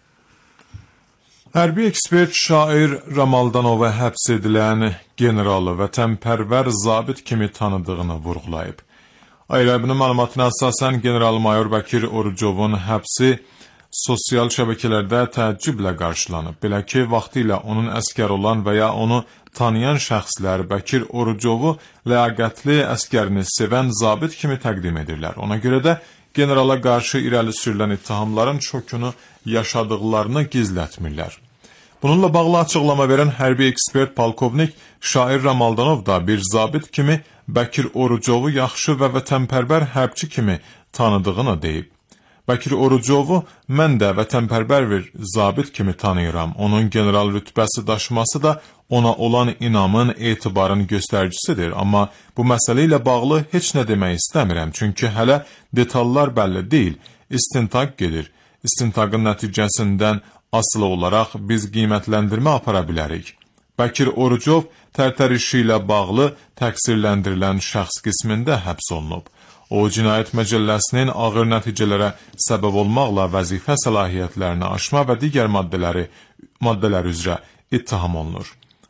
[SPEAKER 2] Hərbi ekspert şair Ramaldanova həbs edilən generalı vətənpərvər zabit kimi tanıdığını vurğulayıb. Ayrabinin məlumatına əsasən general-mayor Bəkir Orucovun həbsi sosial şəbəkələrdə təəccüblə qarşılanıb. Belə ki, vaxtilə onun əskər olan və ya onu tanıyan şəxslər Bəkir Orucovu ləyaqətli əskərini sevən zabit kimi təqdim edirlər. Ona görə də generala qarşı irəli sürülən ittihamların çökünü yaşadıqlarını gizlətmirlər. Bununla bağlı açıqlama verən hərbi ekspert polkovnik Şair Ramaldanov da bir zabit kimi Bəkir Orucovu yaxşı və vətənpərvər hərbçi kimi tanıdığını deyib. Bəkir Orucovu mən də vətənpərvər bir zabit kimi tanıyıram. Onun general rütbəsi daşıması da ona olan inamın, etibarın göstəricisidir. Amma bu məsələ ilə bağlı heç nə demək istəmirəm. Çünki hələ detallar bəlli deyil. İstintaq gedir. İstintaqın nəticəsindən asılı olaraq biz qiymətləndirmə apara bilərik. Bəkir Orucov tərtər işi ilə bağlı təqsirləndirilən şəxs qismində həbs olunub. O, Cinayət Məcəlləsinin ağır nəticələrə səbəb olmaqla vəzifə səlahiyyətlərini aşma və digər maddələr üzrə ittiham olunur.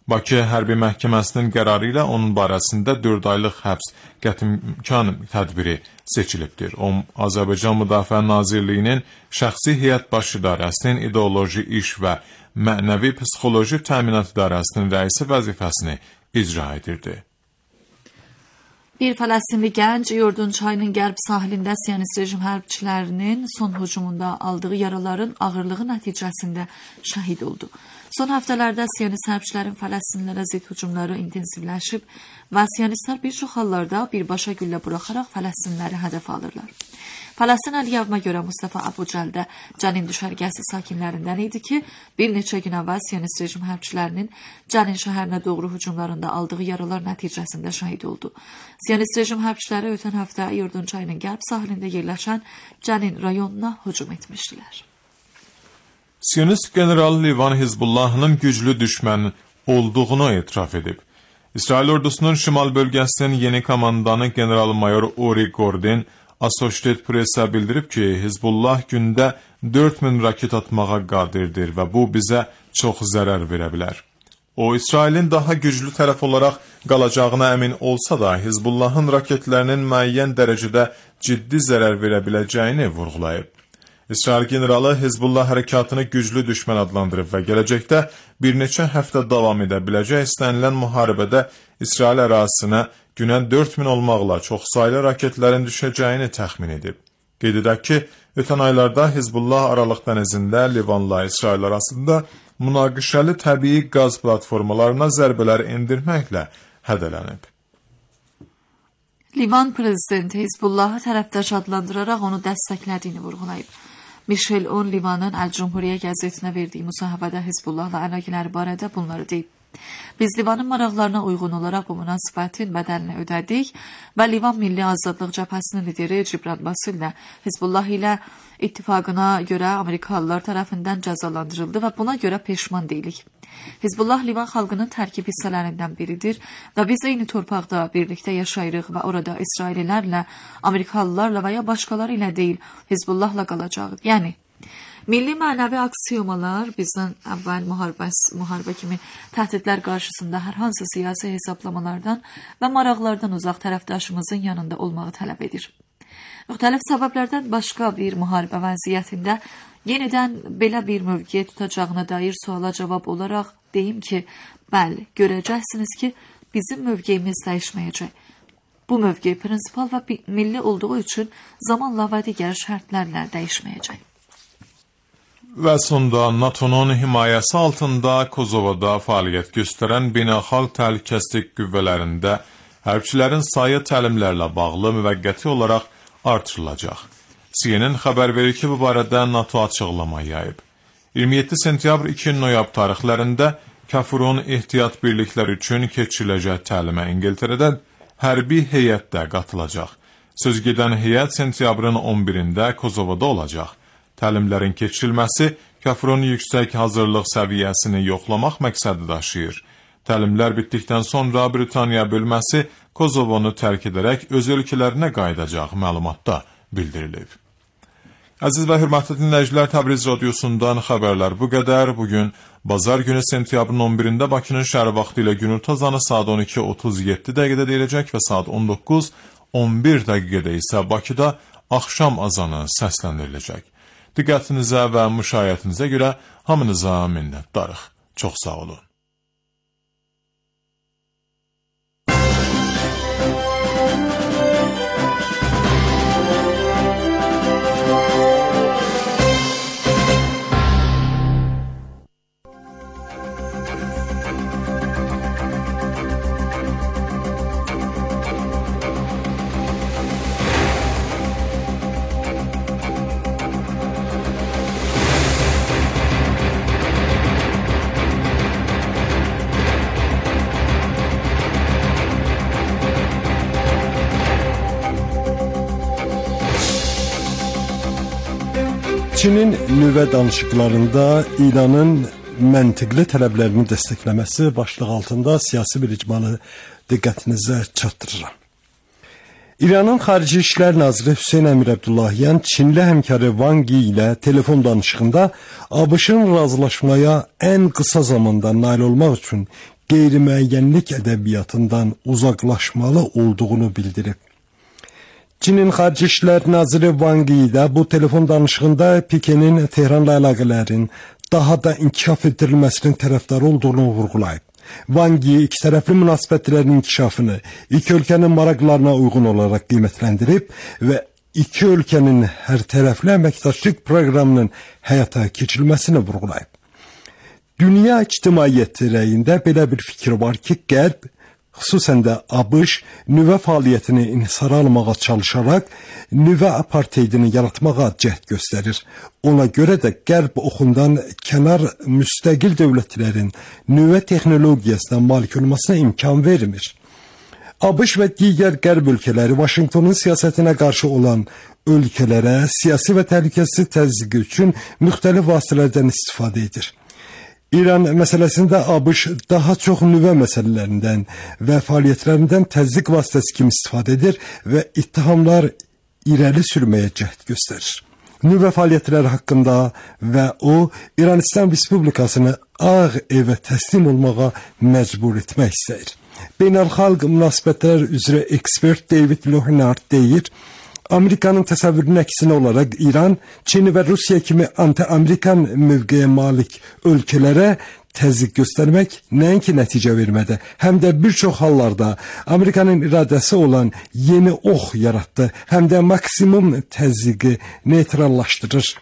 [SPEAKER 2] Bakı Hərbi Məhkəməsinin qərarı ilə onun barəsində 4 aylıq həbs qətimkan tədbiri seçilibdir. O, Azərbaycan Müdafiə Nazirliyinin şəxsi heyət baş idarəsinin ideoloji iş və mənəvi psixoloji təminat idarəsinin rəisi vəzifəsini icra edirdi.
[SPEAKER 3] Bir Fələstinli gənc Yordun çayının qərb sahilində Siyonist rejim hərbçilərinin son hücumunda aldığı yaraların ağırlığı nəticəsində şəhid oldu. Son həftələrdə Siyonist hərbçilərin Fələstinlilərə zid hücumları intensivləşib və Siyonistlər bir çox hallarda birbaşa güllə buraxaraq Fələstinliləri hədəf alırlar. Fələstin əliyavına görə Mustafa Abucəldə Canin düşərgəsi sakinlərindən idi ki, bir neçə gün əvvəl Siyonist rejim hərbçilərinin Canin şəhərinə doğru hücumlarında aldığı yaralar nəticəsində şəhid oldu. Siyonist rejim hərbçiləri ötən həftə Yordun çayının qərb sahilində yerləşən Canin rayonuna hücum etmişdilər.
[SPEAKER 2] Siyonist general Livan Hizbullahının güclü düşmən olduğunu etiraf edib. İsrail ordusunun şimal bölgəsinin yeni komandanı general-mayor Uri Gordon Associated Press-ə bildirib ki, Hizbullah gündə 4000 raket atmağa qadirdir və bu bizə çox zərər verə bilər. O, İsrailin daha güclü tərəf olaraq qalacağına əmin olsa da, Hizbullahın raketlərinin müəyyən dərəcədə ciddi zərər verə biləcəyini vurğulayıb. İsrail generalı Hizbullah hərəkatını güclü düşmən adlandırıb və gələcəkdə bir neçə həftə davam edə biləcək istənilən müharibədə İsrail ərazisinə günə 4000 olmaqla çox saylı raketlərin düşəcəyini təxmin edib. Qeyd edək ki, ötən aylarda Hizbullah Aralıq dənizində Livanla İsrail arasında münaqişəli təbii qaz platformalarına zərbələr endirməklə hədələnib.
[SPEAKER 3] Livan prezidenti Hizbullahı tərəfdaş adlandıraraq onu dəstəklədiyini vurğulayıb. Michel On Livanın Əl-Cumhuriyyə qəzetinə verdiyi müsahibədə Hizbullahla əlaqələri barədə bunları deyib. Biz Livanın maraqlarına uyğun olaraq bu münasibətin bədəlini ödədik və Livan Milli Azadlıq Cəbhəsinin lideri Cibran Basil ilə Hizbullah ilə ittifaqına görə Amerikalılar tərəfindən cəzalandırıldı və buna görə peşman deyilik. Hizbullah Livan xalqının tərkib hissələrindən biridir və biz eyni torpaqda birlikdə yaşayırıq və orada İsraililərlə, Amerikalılarla və ya başqaları ilə deyil, Hizbullahla qalacağıq. Yəni, milli mənəvi aksiyomalar bizdən əvvəl müharibə kimi təhdidlər qarşısında hər hansı siyasi hesablamalardan və maraqlardan uzaq tərəfdaşımızın yanında olmağı tələb edir. Müxtəlif səbəblərdən başqa bir müharibə vəziyyətində yenidən belə bir mövqeyə tutacağına dair suala cavab olaraq deyim ki, bəli, görəcəksiniz ki, bizim mövqeyimiz dəyişməyəcək. Bu mövqey prinsipal və milli olduğu üçün zamanla və digər şərtlərlə dəyişməyəcək.
[SPEAKER 2] Və sonda NATO'nun himayəsi altında Kosovada fəaliyyət göstərən beynəlxalq təhlükəsizlik qüvvələrində hərbçilərin sayı təlimlərlə bağlı müvəqqəti olaraq artırılacaq. CNN xəbər verir ki, bu barədə NATO açıqlama yayıb. 27 sentyabr 2 noyabr tarixlərində KFOR-un ehtiyat birlikləri üçün keçiriləcək təlimə İngiltərədən hərbi heyətdə qatılacaq. Söz gedən heyət sentyabrın 11-də Kosovada olacaq. Təlimlərin keçirilməsi KFOR-un yüksək hazırlıq səviyyəsini yoxlamaq məqsədi daşıyır. Təlimlər bitdikdən sonra Britaniya bölməsi Kosovonu tərk edərək öz ölkələrinə qayıdacaq məlumatda bildirilib. Əziz və hörmətli dinləyicilər, Təbriz radiosundan xəbərlər bu qədər. Bugün bazar günü sentyabrın 11-də Bakının şəhər vaxtı ilə günorta azanı saat 12:37 dəqiqədə deyiləcək və saat 19:11 dəqiqədə isə Bakıda axşam azanı səsləndiriləcək. Diqqətinizə və müşayiətinizə görə hamınıza minnətdarıq. Çox sağ olun.
[SPEAKER 4] Çinin nüvə danışıqlarında İranın məntiqli tələblərini dəstəkləməsi başlıq altında siyasi bir icmalı diqqətinizə çatdırıram. İranın Xarici İşlər Naziri Hüseyn Əmir Əbdullahyan Çinli həmkarı Wang Yi ilə telefon danışığında ABŞ-ın razılaşmaya ən qısa zamanda nail olmaq üçün qeyri-müəyyənlik ədəbiyyatından uzaqlaşmalı olduğunu bildirib. Çinin Xarici İşlər Naziri Wang Yi də bu telefon danışığında Pekenin Tehranla əlaqələrin daha da inkişaf etdirilməsinin tərəfdarı olduğunu vurğulayıb. Wang Yi iki tərəfli münasibətlərin inkişafını iki ölkənin maraqlarına uyğun olaraq qiymətləndirib və iki ölkənin hər tərəfli əməkdaşlıq proqramının həyata keçirilməsini vurğulayıb. Dünya ictimaiyyəti rəyində belə bir fikir var ki, Qərb, xüsusən də ABŞ nüvə fəaliyyətini inhisara almağa çalışaraq nüvə aparteidini yaratmağa cəhd göstərir. Ona görə də Qərb oxundan kənar müstəqil dövlətlərin nüvə texnologiyasına malik olmasına imkan vermir. ABŞ və digər Qərb ölkələri Vaşinqtonun siyasətinə qarşı olan ölkələrə siyasi və təhlükəsizlik təzyiqi üçün müxtəlif vasitələrdən istifadə edir. İran məsələsində ABŞ daha çox nüvə məsələlərindən və fəaliyyətlərindən təzyiq vasitəsi kimi istifadə edir və ittihamlar irəli sürməyə cəhd göstərir. Nüvə fəaliyyətləri haqqında və o, İran-İslam Respublikasını Ağ Evə təslim olmağa məcbur etmək istəyir. Beynəlxalq münasibətlər üzrə ekspert David Lohnard deyir, Amerikanın təsəvvürünün əksinə olaraq İran, Çin və Rusiya kimi anti-Amerikan mövqeyə malik ölkələrə təzyiq göstərmək nəinki nəticə vermədi, həm də bir çox hallarda Amerikanın iradəsi olan yeni ox yaratdı, həm də maksimum təzyiqi neytrallaşdırır.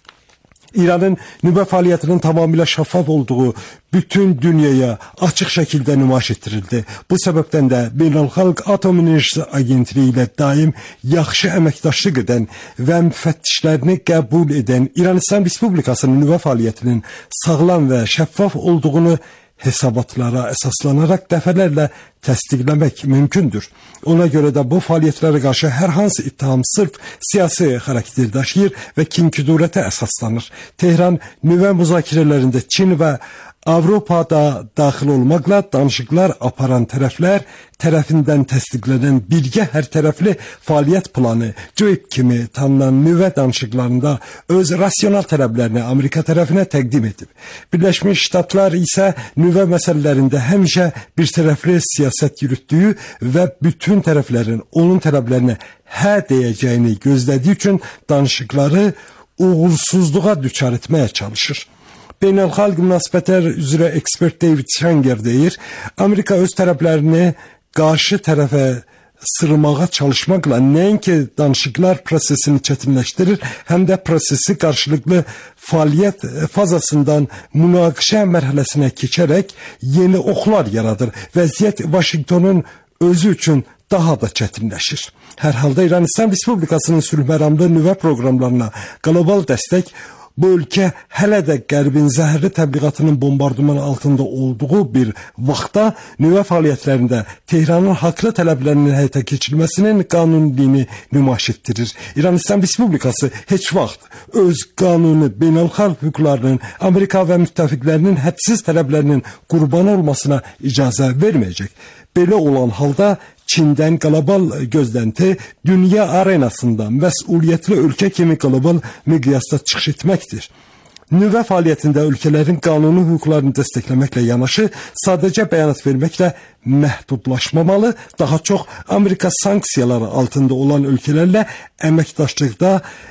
[SPEAKER 4] İranın nüvə fəaliyyətinin tamamilə şəffaf olduğu bütün dünyaya açıq şəkildə nümayiş etdirildi. Bu səbəbdən də Beynəlxalq Atom Enerjisi Agentliyi ilə daim yaxşı əməkdaşlıq edən və müfəttişlərini qəbul edən İran-İslam Respublikasının nüvə fəaliyyətinin sağlam və şəffaf olduğunu hesabatlara əsaslanaraq dəfələrlə təsdiqləmək mümkündür. Ona görə də bu fəaliyyətlərə qarşı hər hansı ittiham sırf siyasi xarakter daşıyır və kinküdurətə əsaslanır. Tehran nüvə müzakirələrində Çin və Avropada daxil olmaqla danışıqlar aparan tərəflər tərəfindən təsdiqlənən birgə hər tərəfli fəaliyyət planı JOIP kimi tanınan nüvə danışıqlarında öz rasional tələblərini Amerika tərəfinə təqdim edib. Birləşmiş Ştatlar isə nüvə məsələlərində həmişə bir tərəfli siyasət yürütdüyü və bütün tərəflərin onun tələblərinə hə deyəcəyini gözlədiyi üçün danışıqları uğursuzluğa düçar etməyə çalışır. Beynəlxalq münasibətlər üzrə ekspert David Shanger deyir, Amerika öz tərəflərini qarşı tərəfə sırmağa çalışmaqla nəinki danışıqlar prosesini çətinləşdirir, həm də prosesi qarşılıqlı fəaliyyət fazasından münaqişə mərhələsinə keçərək yeni oxlar yaradır. Vəziyyət Vaşinqtonun özü üçün daha da çətinləşir. Hər halda İran-İslam Respublikasının sülh məramlı nüvə proqramlarına qlobal dəstək bu ölkə hələ də Qərbin zəhərli təbliğatının bombardımanı altında olduğu bir vaxtda nüvə fəaliyyətlərində Tehranın haqlı tələblərinin həyata keçirilməsinin qanuniliyini nümayiş etdirir. İran-İslam Respublikası heç vaxt öz qanuni beynəlxalq hüquqlarının Amerika və müttəfiqlərinin hədsiz tələblərinin qurbanı olmasına icazə verməyəcək. Belə olan halda Çindən qlobal gözlənti dünya arenasında məsuliyyətli ölkə kimi qlobal miqyasda çıxış etməkdir. Nüvə fəaliyyətində ölkələrin qanuni hüquqlarını dəstəkləməklə yanaşı, sadəcə bəyanat verməklə məhdudlaşmamalı, daha çox Amerika sanksiyaları altında olan ölkələrlə əməkdaşlıqda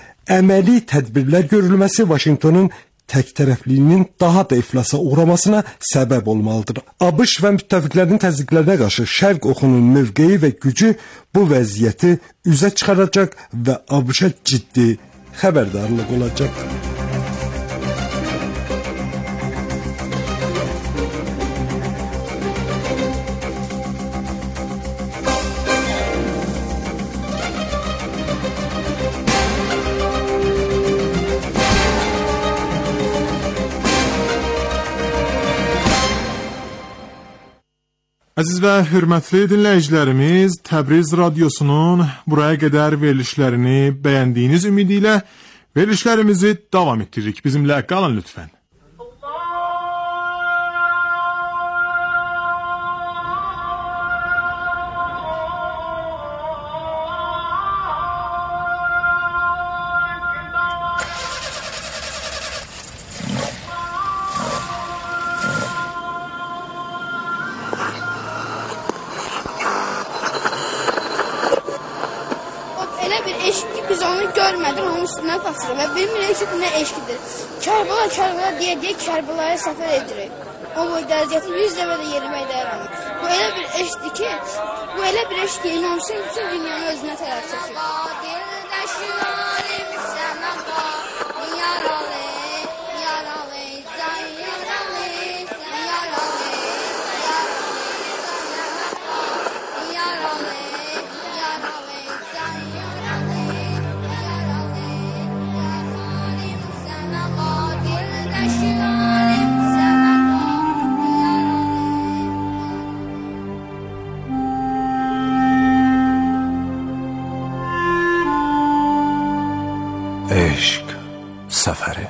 [SPEAKER 4] əməli tədbirlər görülməsi Vaşinqtonun təktərəfliyinin daha da iflasa uğramasına səbəb olmalıdır. ABŞ və müttəfiqlərin təzyiqlərinə qarşı Şərq oxunun mövqeyi və gücü bu vəziyyəti üzə çıxaracaq və ABŞ-a ciddi xəbərdarlıq olacaq.
[SPEAKER 2] Əziz və hörmətli dinləyicilərimiz, Təbriz Radiosunun buraya qədər verilişlərini bəyəndiyiniz ümidi ilə verilişlərimizi davam etdiririk. Bizimlə qalın lütfən.
[SPEAKER 5] görmədim, onun üstündən qaçırır və bilmirik ki, bu nə eşqidir. Kərbala, Kərbala deyə Kərbalaya səfər edirik. O boyda əziyyəti 100 dəfə də yerimək dəyərəm. Bu elə bir eşqdir ki, bu elə bir eşq ki, inanmışsın bütün dünyanı özünə tərəf çəkir.
[SPEAKER 6] Eşq səfəri.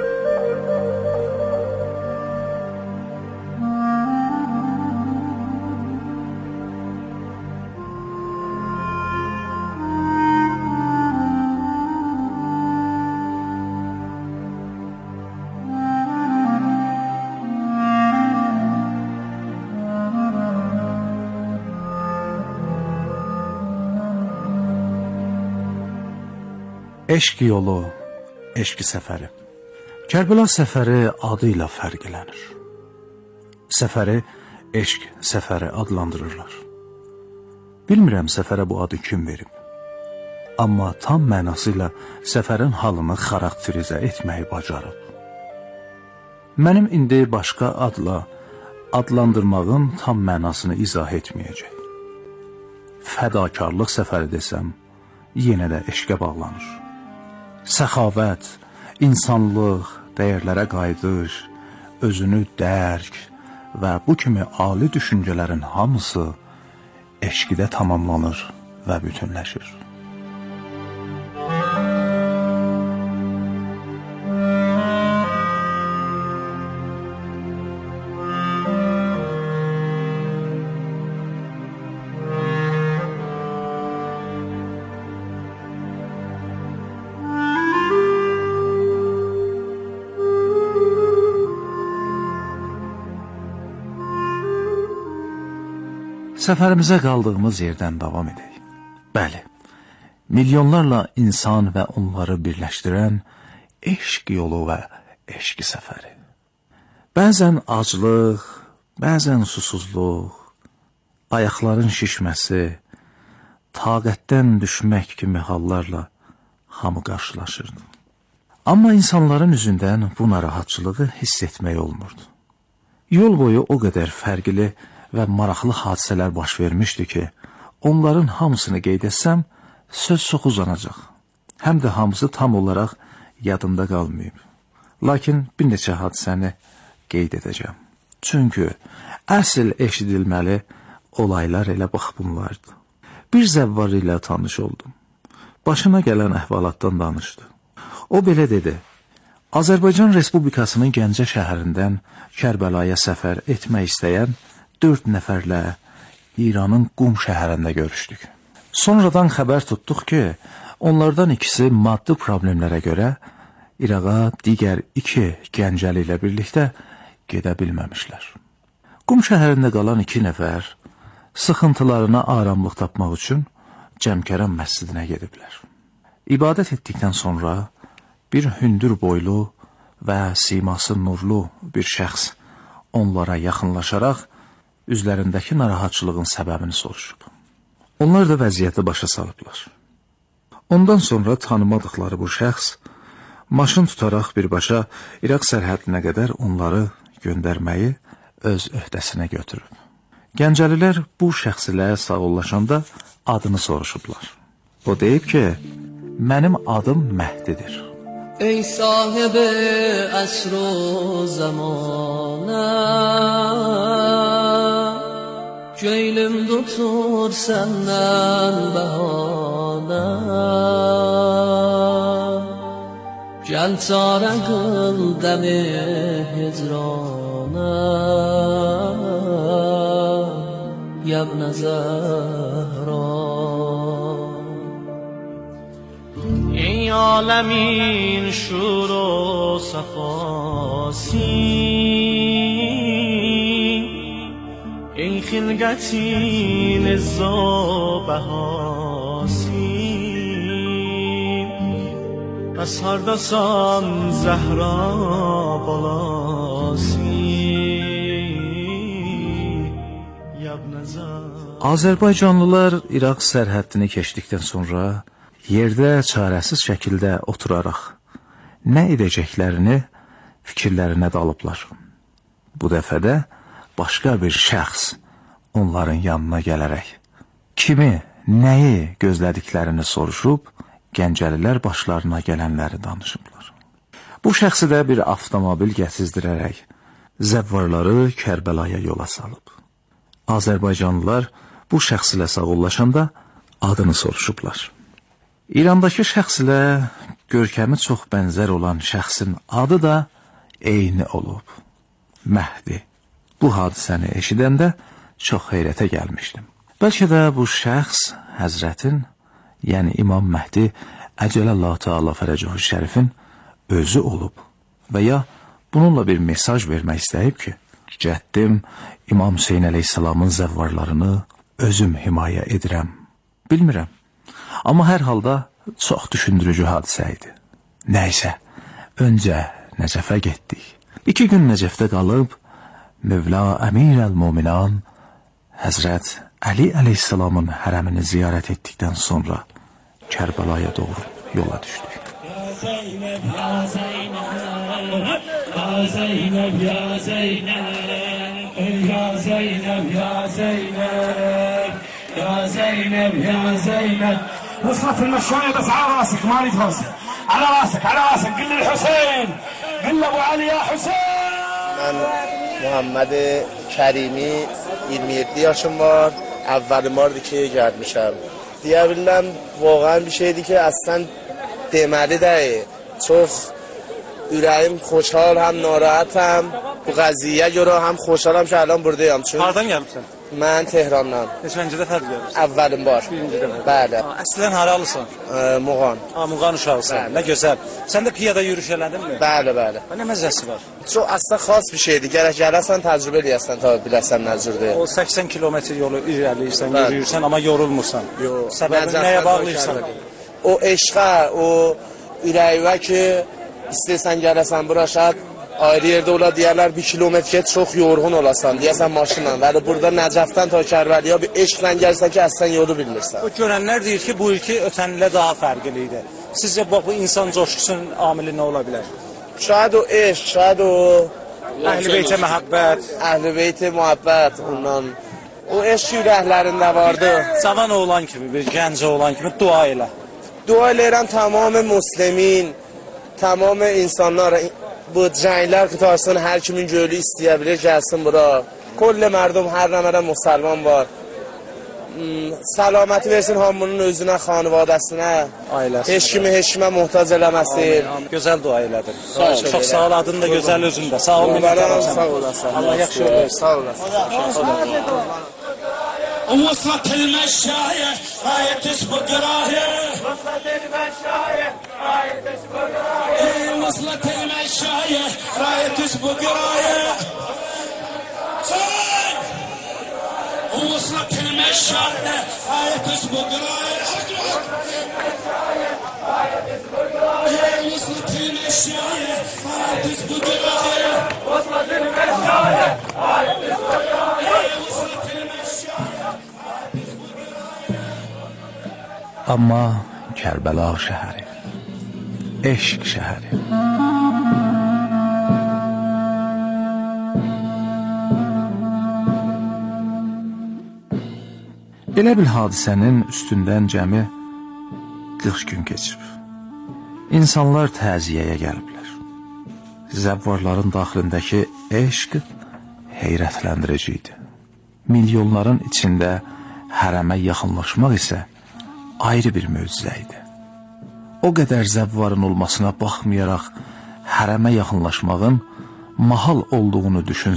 [SPEAKER 6] Eşq yolu, eşq səfəri. Kərbəla səfəri adı ilə fərqlənir. Səfəri eşq səfəri adlandırırlar. Bilmirəm səfərə bu adı kim verib. Amma tam mənasıyla səfərin halını xarakterizə etməyi bacarıb. Mənim indi başqa adla adlandırmağın tam mənasını izah etməyəcək. Fədakarlıq səfəri desəm, yenə də eşqə bağlanır. Səxavət, insanlıq, dəyərlərə qayıdış, özünü dərk və bu kimi ali düşüncələrin hamısı eşqidə tamamlanır və bütünləşir. Səfərimizə qaldığımız yerdən davam edək. Bəli, milyonlarla insan və onları birləşdirən eşq yolu və eşq səfəri. Bəzən aclıq, bəzən susuzluq, ayaqların şişməsi, taqətdən düşmək kimi hallarla hamı qarşılaşırdı. Amma insanların üzündən bu narahatçılığı hiss etmək olmurdu. Yol boyu o qədər fərqli və maraqlı hadisələr baş vermişdi ki, onların hamısını qeyd etsəm, söz çox uzanacaq. Həm də hamısı tam olaraq yadımda qalmayıb. Lakin bir neçə hadisəni qeyd edəcəm. Çünki əsl eşidilməli olaylar elə bax bunlardı. Bir zəvvar ilə tanış oldum. Başına gələn əhvalatdan danışdı. O belə dedi: Azərbaycan Respublikasının Gəncə şəhərindən Kərbəlaya səfər etmək istəyən 4 nəfərlə İranın Qum şəhərində görüşdük. Sonradan xəbər tutduq ki, onlardan ikisi maddi problemlərə görə İraqa digər 2 gəncəli ilə birlikdə gedə bilməmişlər. Qum şəhərində qalan 2 nəfər sıxıntılarına aramlıq tapmaq üçün Cəmkəran məscidinə gediblər. İbadət etdikdən sonra bir hündür boylu və siması nurlu bir şəxs onlara yaxınlaşaraq üzlərindəki narahatçılığın səbəbini soruşub. Onlar da vəziyyəti başa salıblar. Ondan sonra tanımadıkları bu şəxs maşın tutaraq birbaşa İraq sərhədinə qədər onları göndərməyi öz öhdəsinə götürüb. Gəncəlilər bu şəxs ilə sağollaşanda adını soruşublar. O deyib ki, mənim adım Məhdidir.
[SPEAKER 7] Ey sahibi əsr o zamana, Göylüm tutur səndən bəhanə, Gəl çarə qıl dəmi hicrana, Yəbnə Zəhra. Ey alemin şur و صفاسی، ای خلقتی نزا بهاسی، bəs hardasan Zəhra balası Yabnəzar.
[SPEAKER 6] Azərbaycanlılar İraq sərhəddini keçdikdən sonra yerdə çarəsiz şəkildə oturaraq nə edəcəklərini fikirlərinə dalıblar. Bu dəfə də başqa bir şəxs onların yanına gələrək kimi, nəyi gözlədiklərini soruşub, Gəncəlilər başlarına gələnləri danışıblar. Bu şəxsi də bir avtomobil gətizdirərək zəvvarları Kərbəlaya yola salıb. Azərbaycanlılar bu şəxs ilə sağollaşanda adını soruşublar. İrandakı şəxs ilə görkəmi çox bənzər olan şəxsin adı da eyni olub. Məhdi. Bu hadisəni eşidəndə çox heyrətə gəlmişdim. Bəlkə də bu şəxs Həzrətin, yəni İmam Məhdi Əcəlallahu Teala Fərəcuhu Şərifin özü olub və ya bununla bir mesaj vermək istəyib ki, cəddim İmam Hüseyn əleyhissalamın zəvvarlarını özüm himayə edirəm. Bilmirəm. Amma hər halda çox düşündürücü hadisə idi. Nəysə, öncə Nəcəfə getdik. 2 gün Nəcəfdə qalıb, Mövla Əmir əl-Muminan Həzrət Əli əleyhissalamın hərəmini ziyarət etdikdən sonra Kərbəlaya doğru yola düşdük.
[SPEAKER 8] Ya Zeynəb, ya Zeynəb, ya Zeynəb, ya Zeynəb, ya Zeynəb, ya Zeynəb, ya Zeynəb, ya Zeynəb. وصلت المشاية بس على راسك ما اريد هوسة على راسك قل للحسين قل له ابو علي يا حسين.
[SPEAKER 9] من محمد کریمی 27 yaşım var. اولین بار که گرد میشم. دیگه ببینم واقعا میشه که اصلا دمری ده. çok ürəyim خوشحال هم ناراحتم. Bu قضیه görə هم خوشحالم که الان buradayım.
[SPEAKER 10] Hardan gəlibsən?
[SPEAKER 9] Mən Tehrandan.
[SPEAKER 10] Neçənci dəfədir gəlirsən?
[SPEAKER 9] Əvvəlim var.
[SPEAKER 10] Birinci dəfə.
[SPEAKER 9] Bəli.
[SPEAKER 10] Əslən haralısan?
[SPEAKER 9] Muğan.
[SPEAKER 10] Muğan uşağısan. Nə gözəl. Sən də piyada yürüyüş elədinmi?
[SPEAKER 9] Bəli, bəli.
[SPEAKER 10] Nə məzəsi var?
[SPEAKER 9] Çox aslında xas bir şeydir. Gərək gələrsən, təcrübə eləyəsən, ta biləsən nə cürdür.
[SPEAKER 10] O 80 kilometr yolu irəliyirsən, yürüyürsən, amma yorulmursan.
[SPEAKER 9] Yox.
[SPEAKER 10] Səbəbini nəyə bağlayırsan?
[SPEAKER 9] O eşqə, o ürəyivə ki, istəyirsən gələsən bura şəhət, ayrı yerdə ola deyərlər 1 kilometr get, çox yorğun olasan, deyəsən maşınla. Bəli, burada Nəcəfdən ta Kərbəliyə bir eşqlə gəlsən ki, əslən yolu bilmirsən.
[SPEAKER 10] O görənlər deyir ki, bu ilki ötən ilə daha fərqli idi. Sizcə bu insan coşkusunun amili nə ola bilər?
[SPEAKER 9] Şayad o eşq, şayad o
[SPEAKER 10] Əhl-i Beytə məhəbbət.
[SPEAKER 9] Əhl-i Beytə məhəbbət ondan. O eşq ürəklərində vardı.
[SPEAKER 10] Cavan oğlan kimi, bir gənc oğlan kimi dua elə.
[SPEAKER 9] Dua eləyirəm tamam müslimin, tamam insanlar bu cənglər qitarsın, hər kimin gölü istəyə bilir, gəlsin bura. Kollə mərdum, hər nəmərə müsəlman var. Salaməti versin hamının özünə, xanivadəsinə, heç kimə muhtac eləməsin.
[SPEAKER 10] Gözəl dua elədin. Çox sağ ol, adın da gözəl özündə. Sağ ol, minnətdarım.
[SPEAKER 9] Sağ olasın.
[SPEAKER 10] Allah yaxşı olur.
[SPEAKER 9] Sağ olasın.
[SPEAKER 8] وصلت المشاية راية تسبق راية وصلت المشاية راية تسبق راية وصلت المشاية راية تسبق راية وصلت المشاية راية تسبق راية وصلت المشاية راية تسبق راية وصلت المشاية راية تسبق راية وصلت
[SPEAKER 6] Amma Kərbəla şəhəri, eşq şəhəri. Belə bir hadisənin üstündən cəmi 40 gün keçib. İnsanlar təziyyəyə gəliblər. Zəvvarların daxilindəki eşq heyrətləndirici idi. Milyonların içində hərəmə yaxınlaşmaq isə ayrı bir möcüzə idi. O qədər zəvvarın olmasına baxmayaraq hərəmə yaxınlaşmağın mahal olduğunu düşünsək,